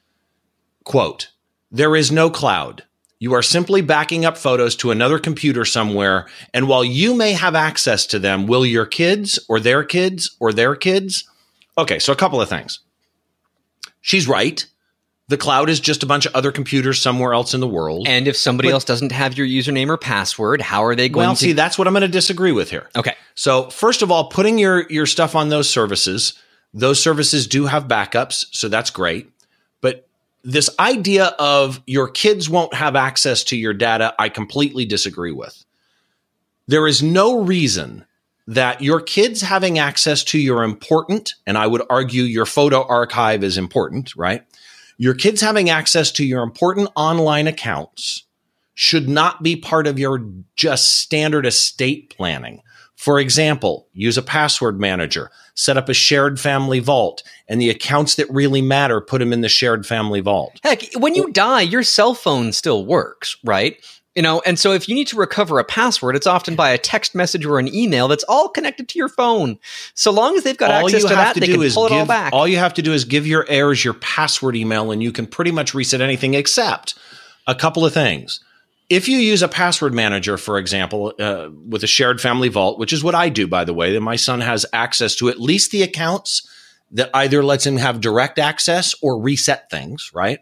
Quote, "There is no cloud. You are simply backing up photos to another computer somewhere, and while you may have access to them, will your kids or their kids or their kids?" Okay, so a couple of things. She's right. The cloud is just a bunch of other computers somewhere else in the world. And if somebody but, else doesn't have your username or password, how are they going well, to... see, that's what I'm going to disagree with here. Okay. So first of all, putting your, your stuff on those services, those services do have backups, so that's great. But this idea of your kids won't have access to your data, I completely disagree with. There is no reason that your kids having access to your important, and I would argue your photo archive is important, right? Your kids having access to your important online accounts should not be part of your just standard estate planning. For example, use a password manager, set up a shared family vault, and the accounts that really matter, put them in the shared family vault. Heck, when you die, your cell phone still works, right? You know, and so if you need to recover a password, it's often by a text message or an email that's all connected to your phone. So long as they've got all access you to have that, to they do can is pull it give, all back. All you have to do is give your heirs your password email, and you can pretty much reset anything except a couple of things. If you use a password manager, for example, uh, with a shared family vault, which is what I do, by the way, then my son has access to at least the accounts that either lets him have direct access or reset things, right?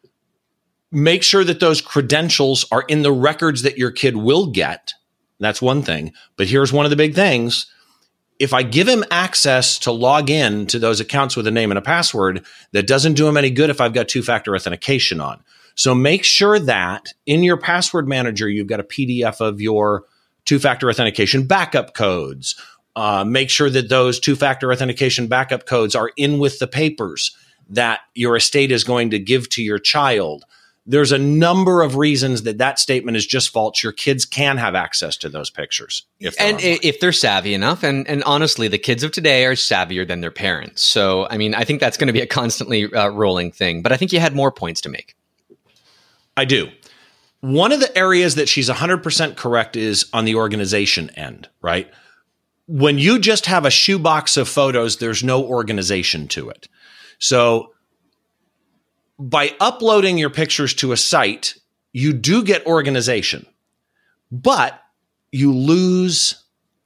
Make sure that those credentials are in the records that your kid will get. That's one thing. But here's one of the big things. If I give him access to log in to those accounts with a name and a password, that doesn't do him any good if I've got two-factor authentication on. So make sure that in your password manager, you've got a P D F of your two-factor authentication backup codes. Uh, make sure that those two-factor authentication backup codes are in with the papers that your estate is going to give to your child. There's a number of reasons that that statement is just false. Your kids can have access to those pictures. If and online. if they're savvy enough. And, and honestly, the kids of today are savvier than their parents. So, I mean, I think that's going to be a constantly uh, rolling thing. But I think you had more points to make. I do. One of the areas that she's one hundred percent correct is on the organization end, right? When you just have a shoebox of photos, there's no organization to it. So by uploading your pictures to a site, you do get organization, but you lose,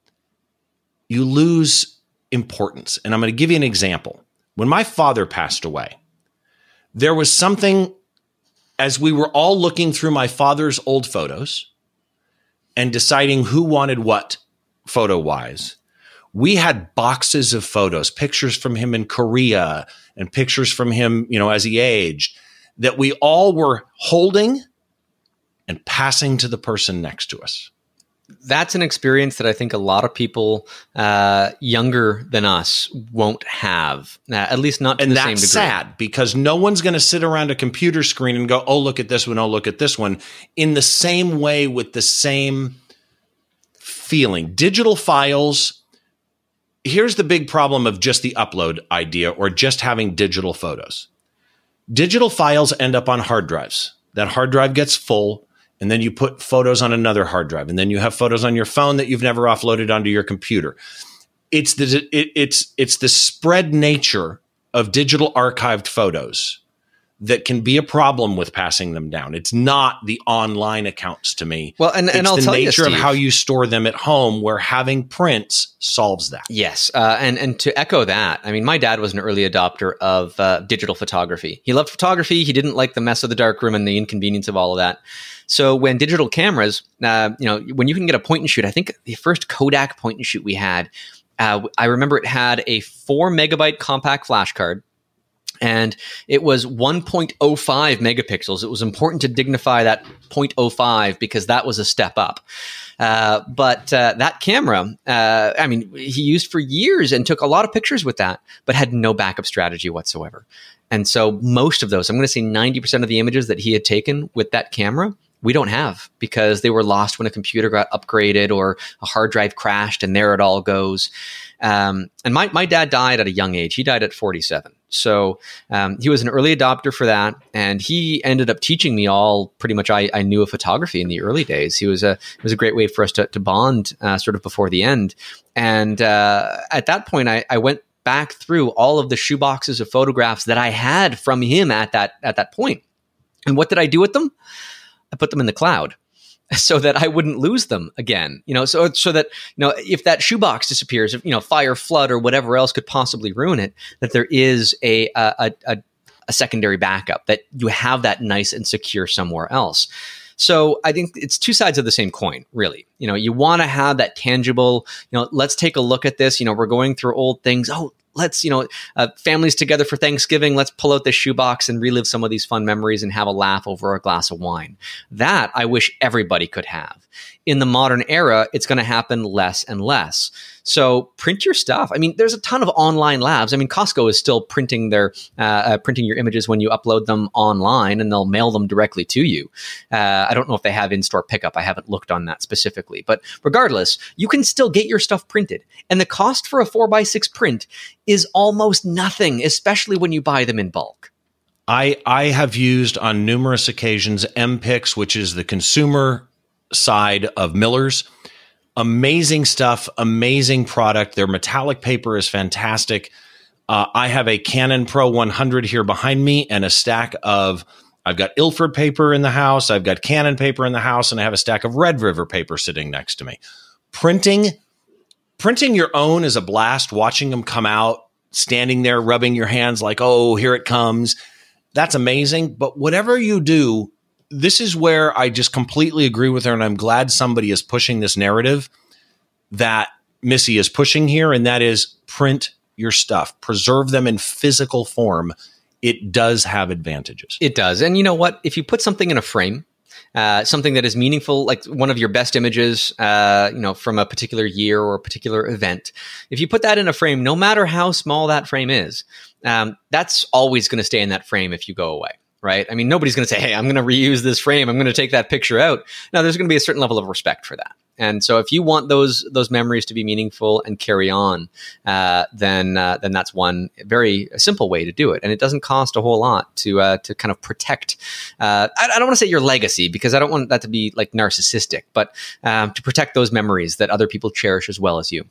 you lose importance. And I'm going to give you an example. When my father passed away, there was something, as we were all looking through my father's old photos and deciding who wanted what photo-wise, we had boxes of photos, pictures from him in Korea and pictures from him, you know, as he aged, that we all were holding and passing to the person next to us. that's an experience that I think a lot of people uh, younger than us won't have, uh, at least not to and the that's same degree. sad because no one's going to sit around a computer screen and go, oh, look at this one. Oh, look at this one in the same way with the same feeling. Digital files. Here's the big problem of just the upload idea or just having digital photos. Digital files end up on hard drives. That hard drive gets full. And then you put photos on another hard drive, and then you have photos on your phone that you've never offloaded onto your computer. It's the it, it's it's the spread nature of digital archived photos that can be a problem with passing them down. It's not the online accounts to me. Well, and, and it's I'll the tell you, nature Steve, of how you store them at home, where having prints solves that. Yes, uh, and and to echo that, I mean, my dad was an early adopter of uh, digital photography. He loved photography. He didn't like the mess of the darkroom and the inconvenience of all of that. So when digital cameras, uh, you know, when you can get a point and shoot, I think the first Kodak point and shoot we had, uh, I remember it had a four megabyte compact flash card. And it was one point oh five megapixels. It was important to dignify that zero point oh five because that was a step up. Uh, but uh, that camera, uh, I mean, he used for years and took a lot of pictures with that, but had no backup strategy whatsoever. And so most of those, I'm going to say ninety percent of the images that he had taken with that camera, we don't have because they were lost when a computer got upgraded or a hard drive crashed and there it all goes. Um, and my, my dad died at a young age. He died at forty-seven. So um, he was an early adopter for that. And he ended up teaching me all pretty much I, I knew of photography in the early days. He was a, it was a great way for us to, to bond uh, sort of before the end. And uh, at that point, I, I went back through all of the shoeboxes of photographs that I had from him at that at that point. And what did I do with them? I put them in the cloud so that I wouldn't lose them again. You know, so so that, you know, if that shoebox disappears, if, you know, fire, flood, or whatever else could possibly ruin it, that there is a a, a, a secondary backup, that you have that nice and secure somewhere else. So I think it's two sides of the same coin, really. You know, you want to have that tangible, you know, let's take a look at this. You know, we're going through old things. Oh, let's, you know, uh, families together for Thanksgiving. Let's pull out this shoebox and relive some of these fun memories and have a laugh over a glass of wine. That I wish everybody could have. In the modern era, it's going to happen less and less. So print your stuff. I mean, there's a ton of online labs. I mean, Costco is still printing their uh, uh, printing your images when you upload them online, and they'll mail them directly to you. Uh, I don't know if they have in-store pickup. I haven't looked on that specifically. But regardless, you can still get your stuff printed. And the cost for a four by six print is almost nothing, especially when you buy them in bulk. I, I have used on numerous occasions M P I X, which is the consumer side of Miller's. Amazing stuff, amazing product. Their metallic paper is fantastic. Uh, I have a Canon Pro one hundred here behind me and a stack of, I've got Ilford paper in the house, I've got Canon paper in the house, and I have a stack of Red River paper sitting next to me. Printing, printing your own is a blast. Watching them come out, standing there, rubbing your hands like, oh, here it comes. That's amazing. But whatever you do, this is where I just completely agree with her, and I'm glad somebody is pushing this narrative that Missy is pushing here, and that is print your stuff. Preserve them in physical form. It does have advantages. It does. And you know what? If you put something in a frame, uh, something that is meaningful, like one of your best images, uh, you know, from a particular year or a particular event, if you put that in a frame, no matter how small that frame is, um, that's always going to stay in that frame if you go away. Right? I mean, nobody's going to say, hey, I'm going to reuse this frame. I'm going to take that picture out. Now, there's going to be a certain level of respect for that. And so if you want those those memories to be meaningful and carry on, uh, then uh, then that's one very simple way to do it. And it doesn't cost a whole lot to uh, to kind of protect, uh, I, I don't want to say your legacy, because I don't want that to be like narcissistic, but um, to protect those memories that other people cherish as well as you.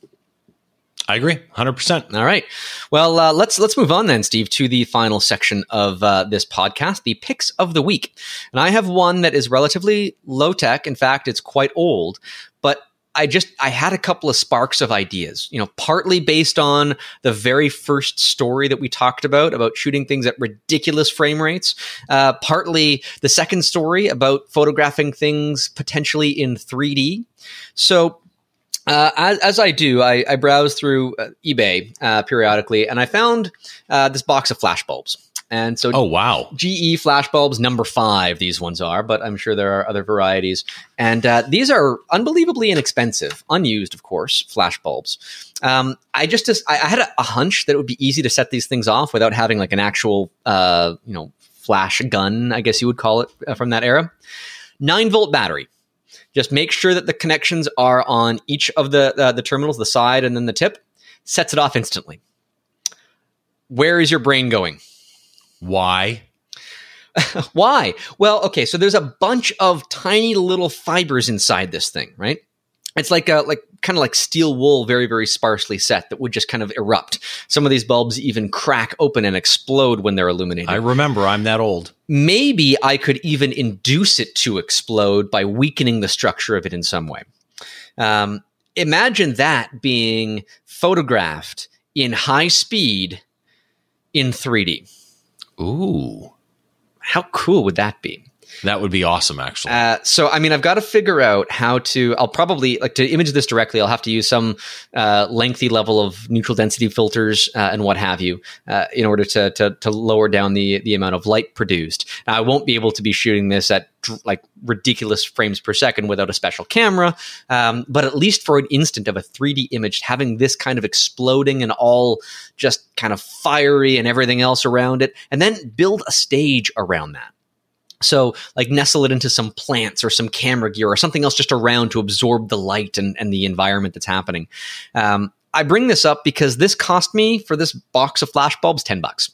I agree, one hundred percent. All right. Well, uh, let's let's move on then, Steve, to the final section of uh, this podcast, the picks of the week. And I have one that is relatively low tech. In fact, it's quite old, but I just I had a couple of sparks of ideas, you know, partly based on the very first story that we talked about, about shooting things at ridiculous frame rates, uh, partly the second story about photographing things potentially in three D. So Uh, as, as I do, I, I browse through uh, eBay uh, periodically, and I found uh, this box of flash bulbs. And so, oh, wow. G E flash bulbs number five, these ones are, but I'm sure there are other varieties. And uh, these are unbelievably inexpensive, unused, of course, flash bulbs. Um, I just, I, I had a, a hunch that it would be easy to set these things off without having like an actual, uh, you know, flash gun, I guess you would call it, uh, from that era. Nine volt battery. Just make sure that the connections are on each of the uh, the terminals, the side and then the tip. Sets it off instantly. Where is your brain going? Why? Why? Well, okay, so there's a bunch of tiny little fibers inside this thing, right? It's like a, like kind of like steel wool, very, very sparsely set that would just kind of erupt. Some of these bulbs even crack open and explode when they're illuminated. I remember, I'm that old. Maybe I could even induce it to explode by weakening the structure of it in some way. Um, imagine that being photographed in high speed in three D. Ooh. How cool would that be? That would be awesome, actually. Uh, so, I mean, I've got to figure out how to, I'll probably, like to image this directly, I'll have to use some uh, lengthy level of neutral density filters uh, and what have you uh, in order to, to to lower down the the amount of light produced. Now, I won't be able to be shooting this at like ridiculous frames per second without a special camera, um, but at least for an instant of a three D image, having this kind of exploding and all just kind of fiery and everything else around it, and then build a stage around that. So like nestle it into some plants or some camera gear or something else just around to absorb the light and, and the environment that's happening. Um, I bring this up because this cost me for this box of flash bulbs ten bucks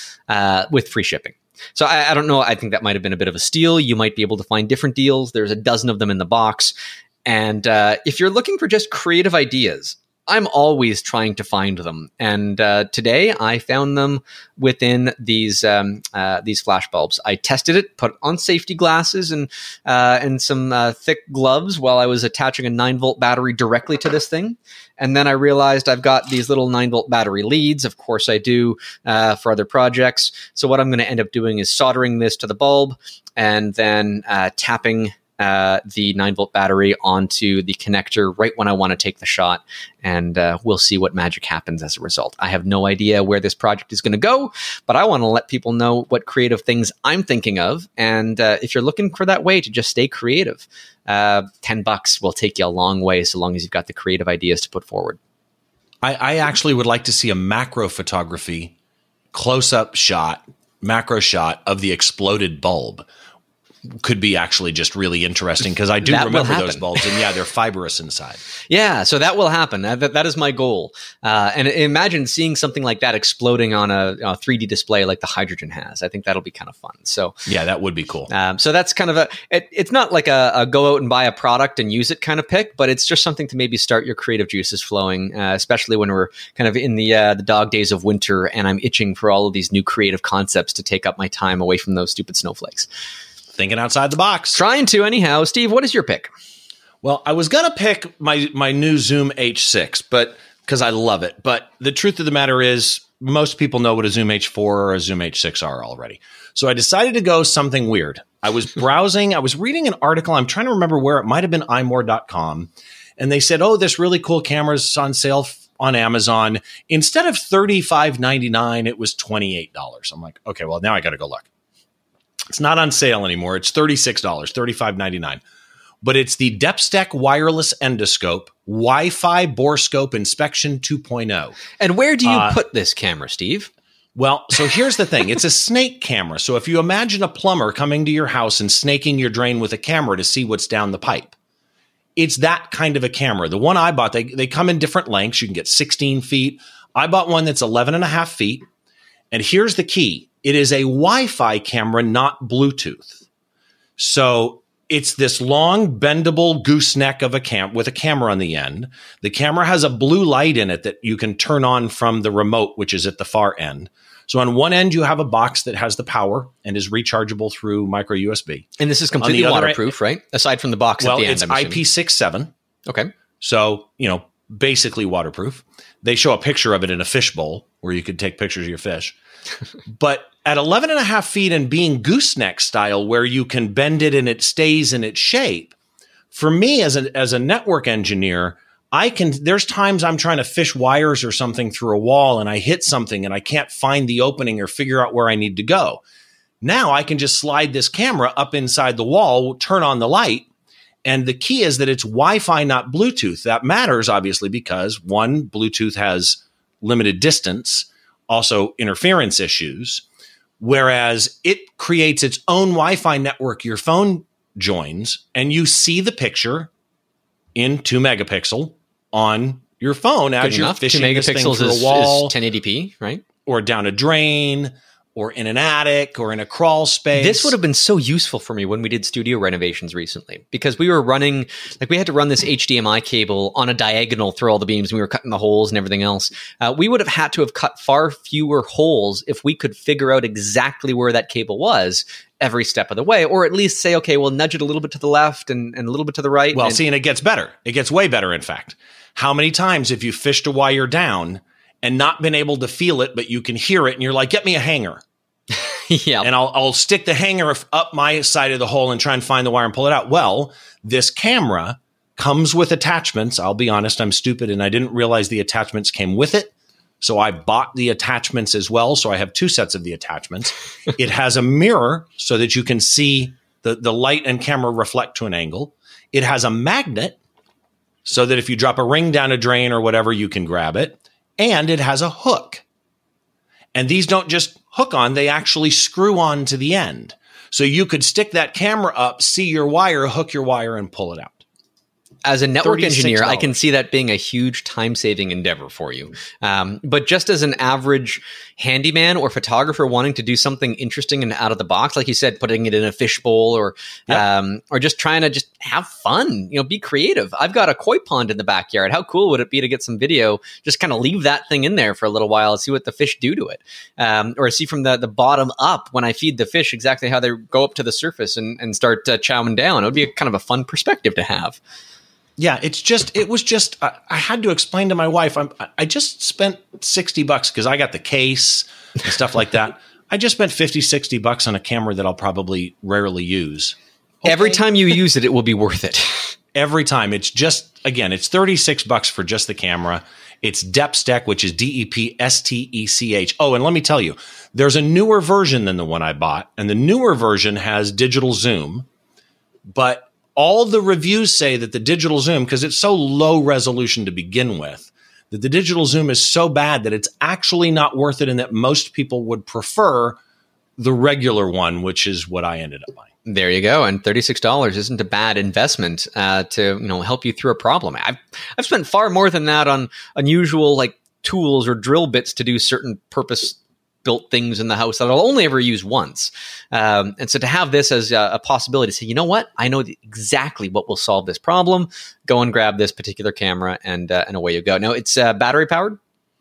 uh, with free shipping. So I, I don't know. I think that might have been a bit of a steal. You might be able to find different deals. There's a dozen of them in the box. And uh, if you're looking for just creative ideas, I'm always trying to find them, and uh, today I found them within these um, uh, these flash bulbs. I tested it, put on safety glasses and uh, and some uh, thick gloves while I was attaching a nine volt battery directly to this thing, and then I realized I've got these little nine volt battery leads. Of course, I do uh, for other projects. So what I'm going to end up doing is soldering this to the bulb and then uh, tapping Uh, the nine volt battery onto the connector right when I want to take the shot, and uh, we'll see what magic happens as a result. I have no idea where this project is going to go, but I want to let people know what creative things I'm thinking of, and uh, if you're looking for that way to just stay creative, uh, ten bucks will take you a long way so long as you've got the creative ideas to put forward. I, I actually would like to see a macro photography close-up shot, macro shot of the exploded bulb. Could be actually just really interesting because I do That will remember those happen. bulbs, and yeah, they're fibrous inside. Yeah, so that will happen. That, that is my goal. Uh, and imagine seeing something like that exploding on a, a three D display like the hydrogen has. I think that'll be kind of fun. So Yeah, that would be cool. Um, so that's kind of a, it, it's not like a, a go out and buy a product and use it kind of pick, but it's just something to maybe start your creative juices flowing, uh, especially when we're kind of in the uh, the dog days of winter and I'm itching for all of these new creative concepts to take up my time away from those stupid snowflakes. Thinking outside the box. Trying to anyhow. Steve, what is your pick? Well, I was going to pick my, my new Zoom H six, but because I love it. But the truth of the matter is most people know what a Zoom H four or a Zoom H six are already. So I decided to go something weird. I was browsing. I was reading an article. I'm trying to remember where. It might have been i more dot com. And they said, oh, this really cool camera's on sale f- on Amazon. Instead of thirty-five ninety-nine, it was twenty-eight dollars. I'm like, okay, well, now I got to go look. It's not on sale anymore. It's thirty-six dollars, thirty-five ninety-nine. But it's the Depstec Wireless Endoscope Wi-Fi Borescope Inspection two point oh. And where do you Uh, put this camera, Steve? Well, so here's the thing. It's a snake camera. So if you imagine a plumber coming to your house and snaking your drain with a camera to see what's down the pipe, it's that kind of a camera. The one I bought, they, they come in different lengths. You can get sixteen feet. I bought one that's eleven and a half feet. And here's the key. It is a Wi-Fi camera, not Bluetooth. So it's this long, bendable gooseneck of a cam with a camera on the end. The camera has a blue light in it that you can turn on from the remote, which is at the far end. So on one end, you have a box that has the power and is rechargeable through micro U S B. And this is completely other waterproof, right? Aside from the box Well, at the end, it's I'm I assuming. P six seven. Okay. So, you know, basically waterproof. They show a picture of it in a fish bowl where you could take pictures of your fish. But at eleven and a half feet and being gooseneck style, where you can bend it and it stays in its shape, for me as a, as a network engineer, I can, there's times I'm trying to fish wires or something through a wall and I hit something and I can't find the opening or figure out where I need to go. Now I can just slide this camera up inside the wall, turn on the light. And the key is that it's Wi-Fi, not Bluetooth. That matters, obviously, because one, Bluetooth has limited distance, also interference issues, whereas it creates its own Wi-Fi network your phone joins, and you see the picture in two megapixel on your phone as Good you're enough. fishing Two this thing megapixels through is, a wall, is ten eighty p, right? or down a drain, or in an attic, or in a crawl space. This would have been so useful for me when we did studio renovations recently, because we were running, like we had to run this H D M I cable on a diagonal through all the beams. And we were cutting the holes and everything else. Uh, we would have had to have cut far fewer holes if we could figure out exactly where that cable was every step of the way, or at least say, okay, we'll nudge it a little bit to the left and, and a little bit to the right. Well, and- see, and it gets better. It gets way better, in fact. How many times have you fished a wire down and not been able to feel it, but you can hear it, and you're like, get me a hanger. Yeah. And I'll, I'll stick the hanger up my side of the hole and try and find the wire and pull it out. Well, this camera comes with attachments. I'll be honest, I'm stupid, and I didn't realize the attachments came with it. So I bought the attachments as well. So I have two sets of the attachments. It has a mirror so that you can see the, the light and camera reflect to an angle. It has a magnet so that if you drop a ring down a drain or whatever, you can grab it. And it has a hook. And these don't just hook on, they actually screw on to the end. So you could stick that camera up, see your wire, hook your wire, and pull it out. As a network engineer, thirty-six dollars. I can see that being a huge time-saving endeavor for you. Um, but just as an average handyman or photographer wanting to do something interesting and out of the box, like you said, putting it in a fishbowl or Yep. um, or just trying to just have fun, you know, be creative. I've got a koi pond in the backyard. How cool would it be to get some video, just kind of leave that thing in there for a little while and see what the fish do to it, um, or see from the the bottom up when I feed the fish exactly how they go up to the surface and, and start uh, chowing down. It would be a, kind of a fun perspective to have. Yeah, it's just, it was just, I, I had to explain to my wife, I'm, I just spent sixty bucks because I got the case and stuff like that. I just spent fifty, sixty bucks on a camera that I'll probably rarely use. Okay. Every time you use it, it will be worth it. Every time. It's just, again, it's thirty-six bucks for just the camera. It's Depstech, which is D E P S T E C H. Oh, and let me tell you, there's a newer version than the one I bought. And the newer version has digital zoom, but all the reviews say that the digital zoom, because it's so low resolution to begin with, that the digital zoom is so bad that it's actually not worth it, and that most people would prefer the regular one, which is what I ended up buying. There you go. And thirty-six dollars isn't a bad investment uh, to, you know, help you through a problem. I've, I've spent far more than that on unusual like tools or drill bits to do certain purpose built things in the house that I'll only ever use once. Um, and so to have this as a, a possibility to say, you know what, I know exactly what will solve this problem. Go and grab this particular camera and, uh, and away you go. Now it's uh, battery powered.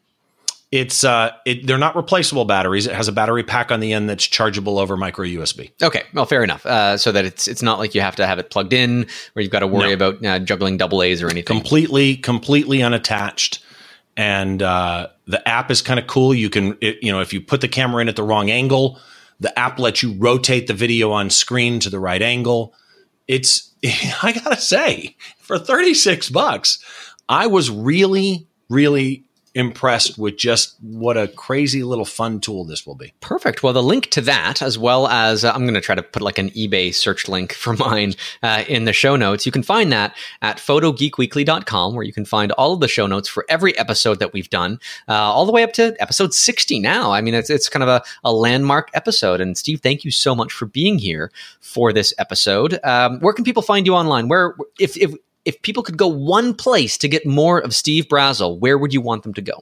It's uh, it, they're not replaceable batteries. It has a battery pack on the end that's chargeable over micro U S B. Okay, well, fair enough. Uh, so that it's it's not like you have to have it plugged in, or you've got to worry No. about uh, juggling double A's or anything. Completely, completely unattached. And uh, the app is kind of cool. You can, it, you know, if you put the camera in at the wrong angle, the app lets you rotate the video on screen to the right angle. It's, I gotta say, for thirty-six bucks, I was really, really impressed with just what a crazy little fun tool this will be. Perfect. Well, the link to that, as well as uh, I'm going to try to put like an eBay search link for mine uh, in the show notes. You can find that at photo geek weekly dot com, where you can find all of the show notes for every episode that we've done, uh, all the way up to episode sixty now. I mean, it's it's kind of a, a landmark episode. And Steve, thank you so much for being here for this episode. Um, where can people find you online? Where, if if If people could go one place to get more of Steve Brazill, where would you want them to go?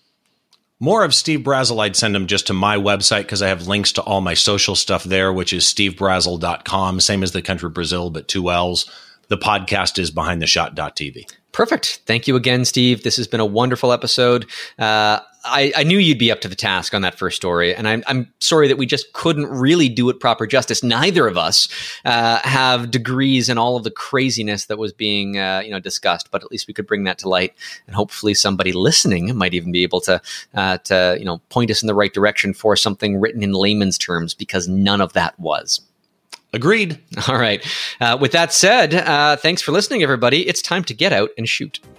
More of Steve Brazill, I'd send them just to my website because I have links to all my social stuff there, which is steve brazill dot com, same as the country Brazil, but two L's. The podcast is behind the shot dot t v. Perfect. Thank you again, Steve. This has been a wonderful episode. Uh, I, I knew you'd be up to the task on that first story, and I'm, I'm sorry that we just couldn't really do it proper justice. Neither of us uh, have degrees in all of the craziness that was being uh, you know discussed, but at least we could bring that to light, and hopefully somebody listening might even be able to uh, to you know point us in the right direction for something written in layman's terms, because none of that was. Agreed. All right. Uh, with that said, uh, thanks for listening, everybody. It's time to get out and shoot.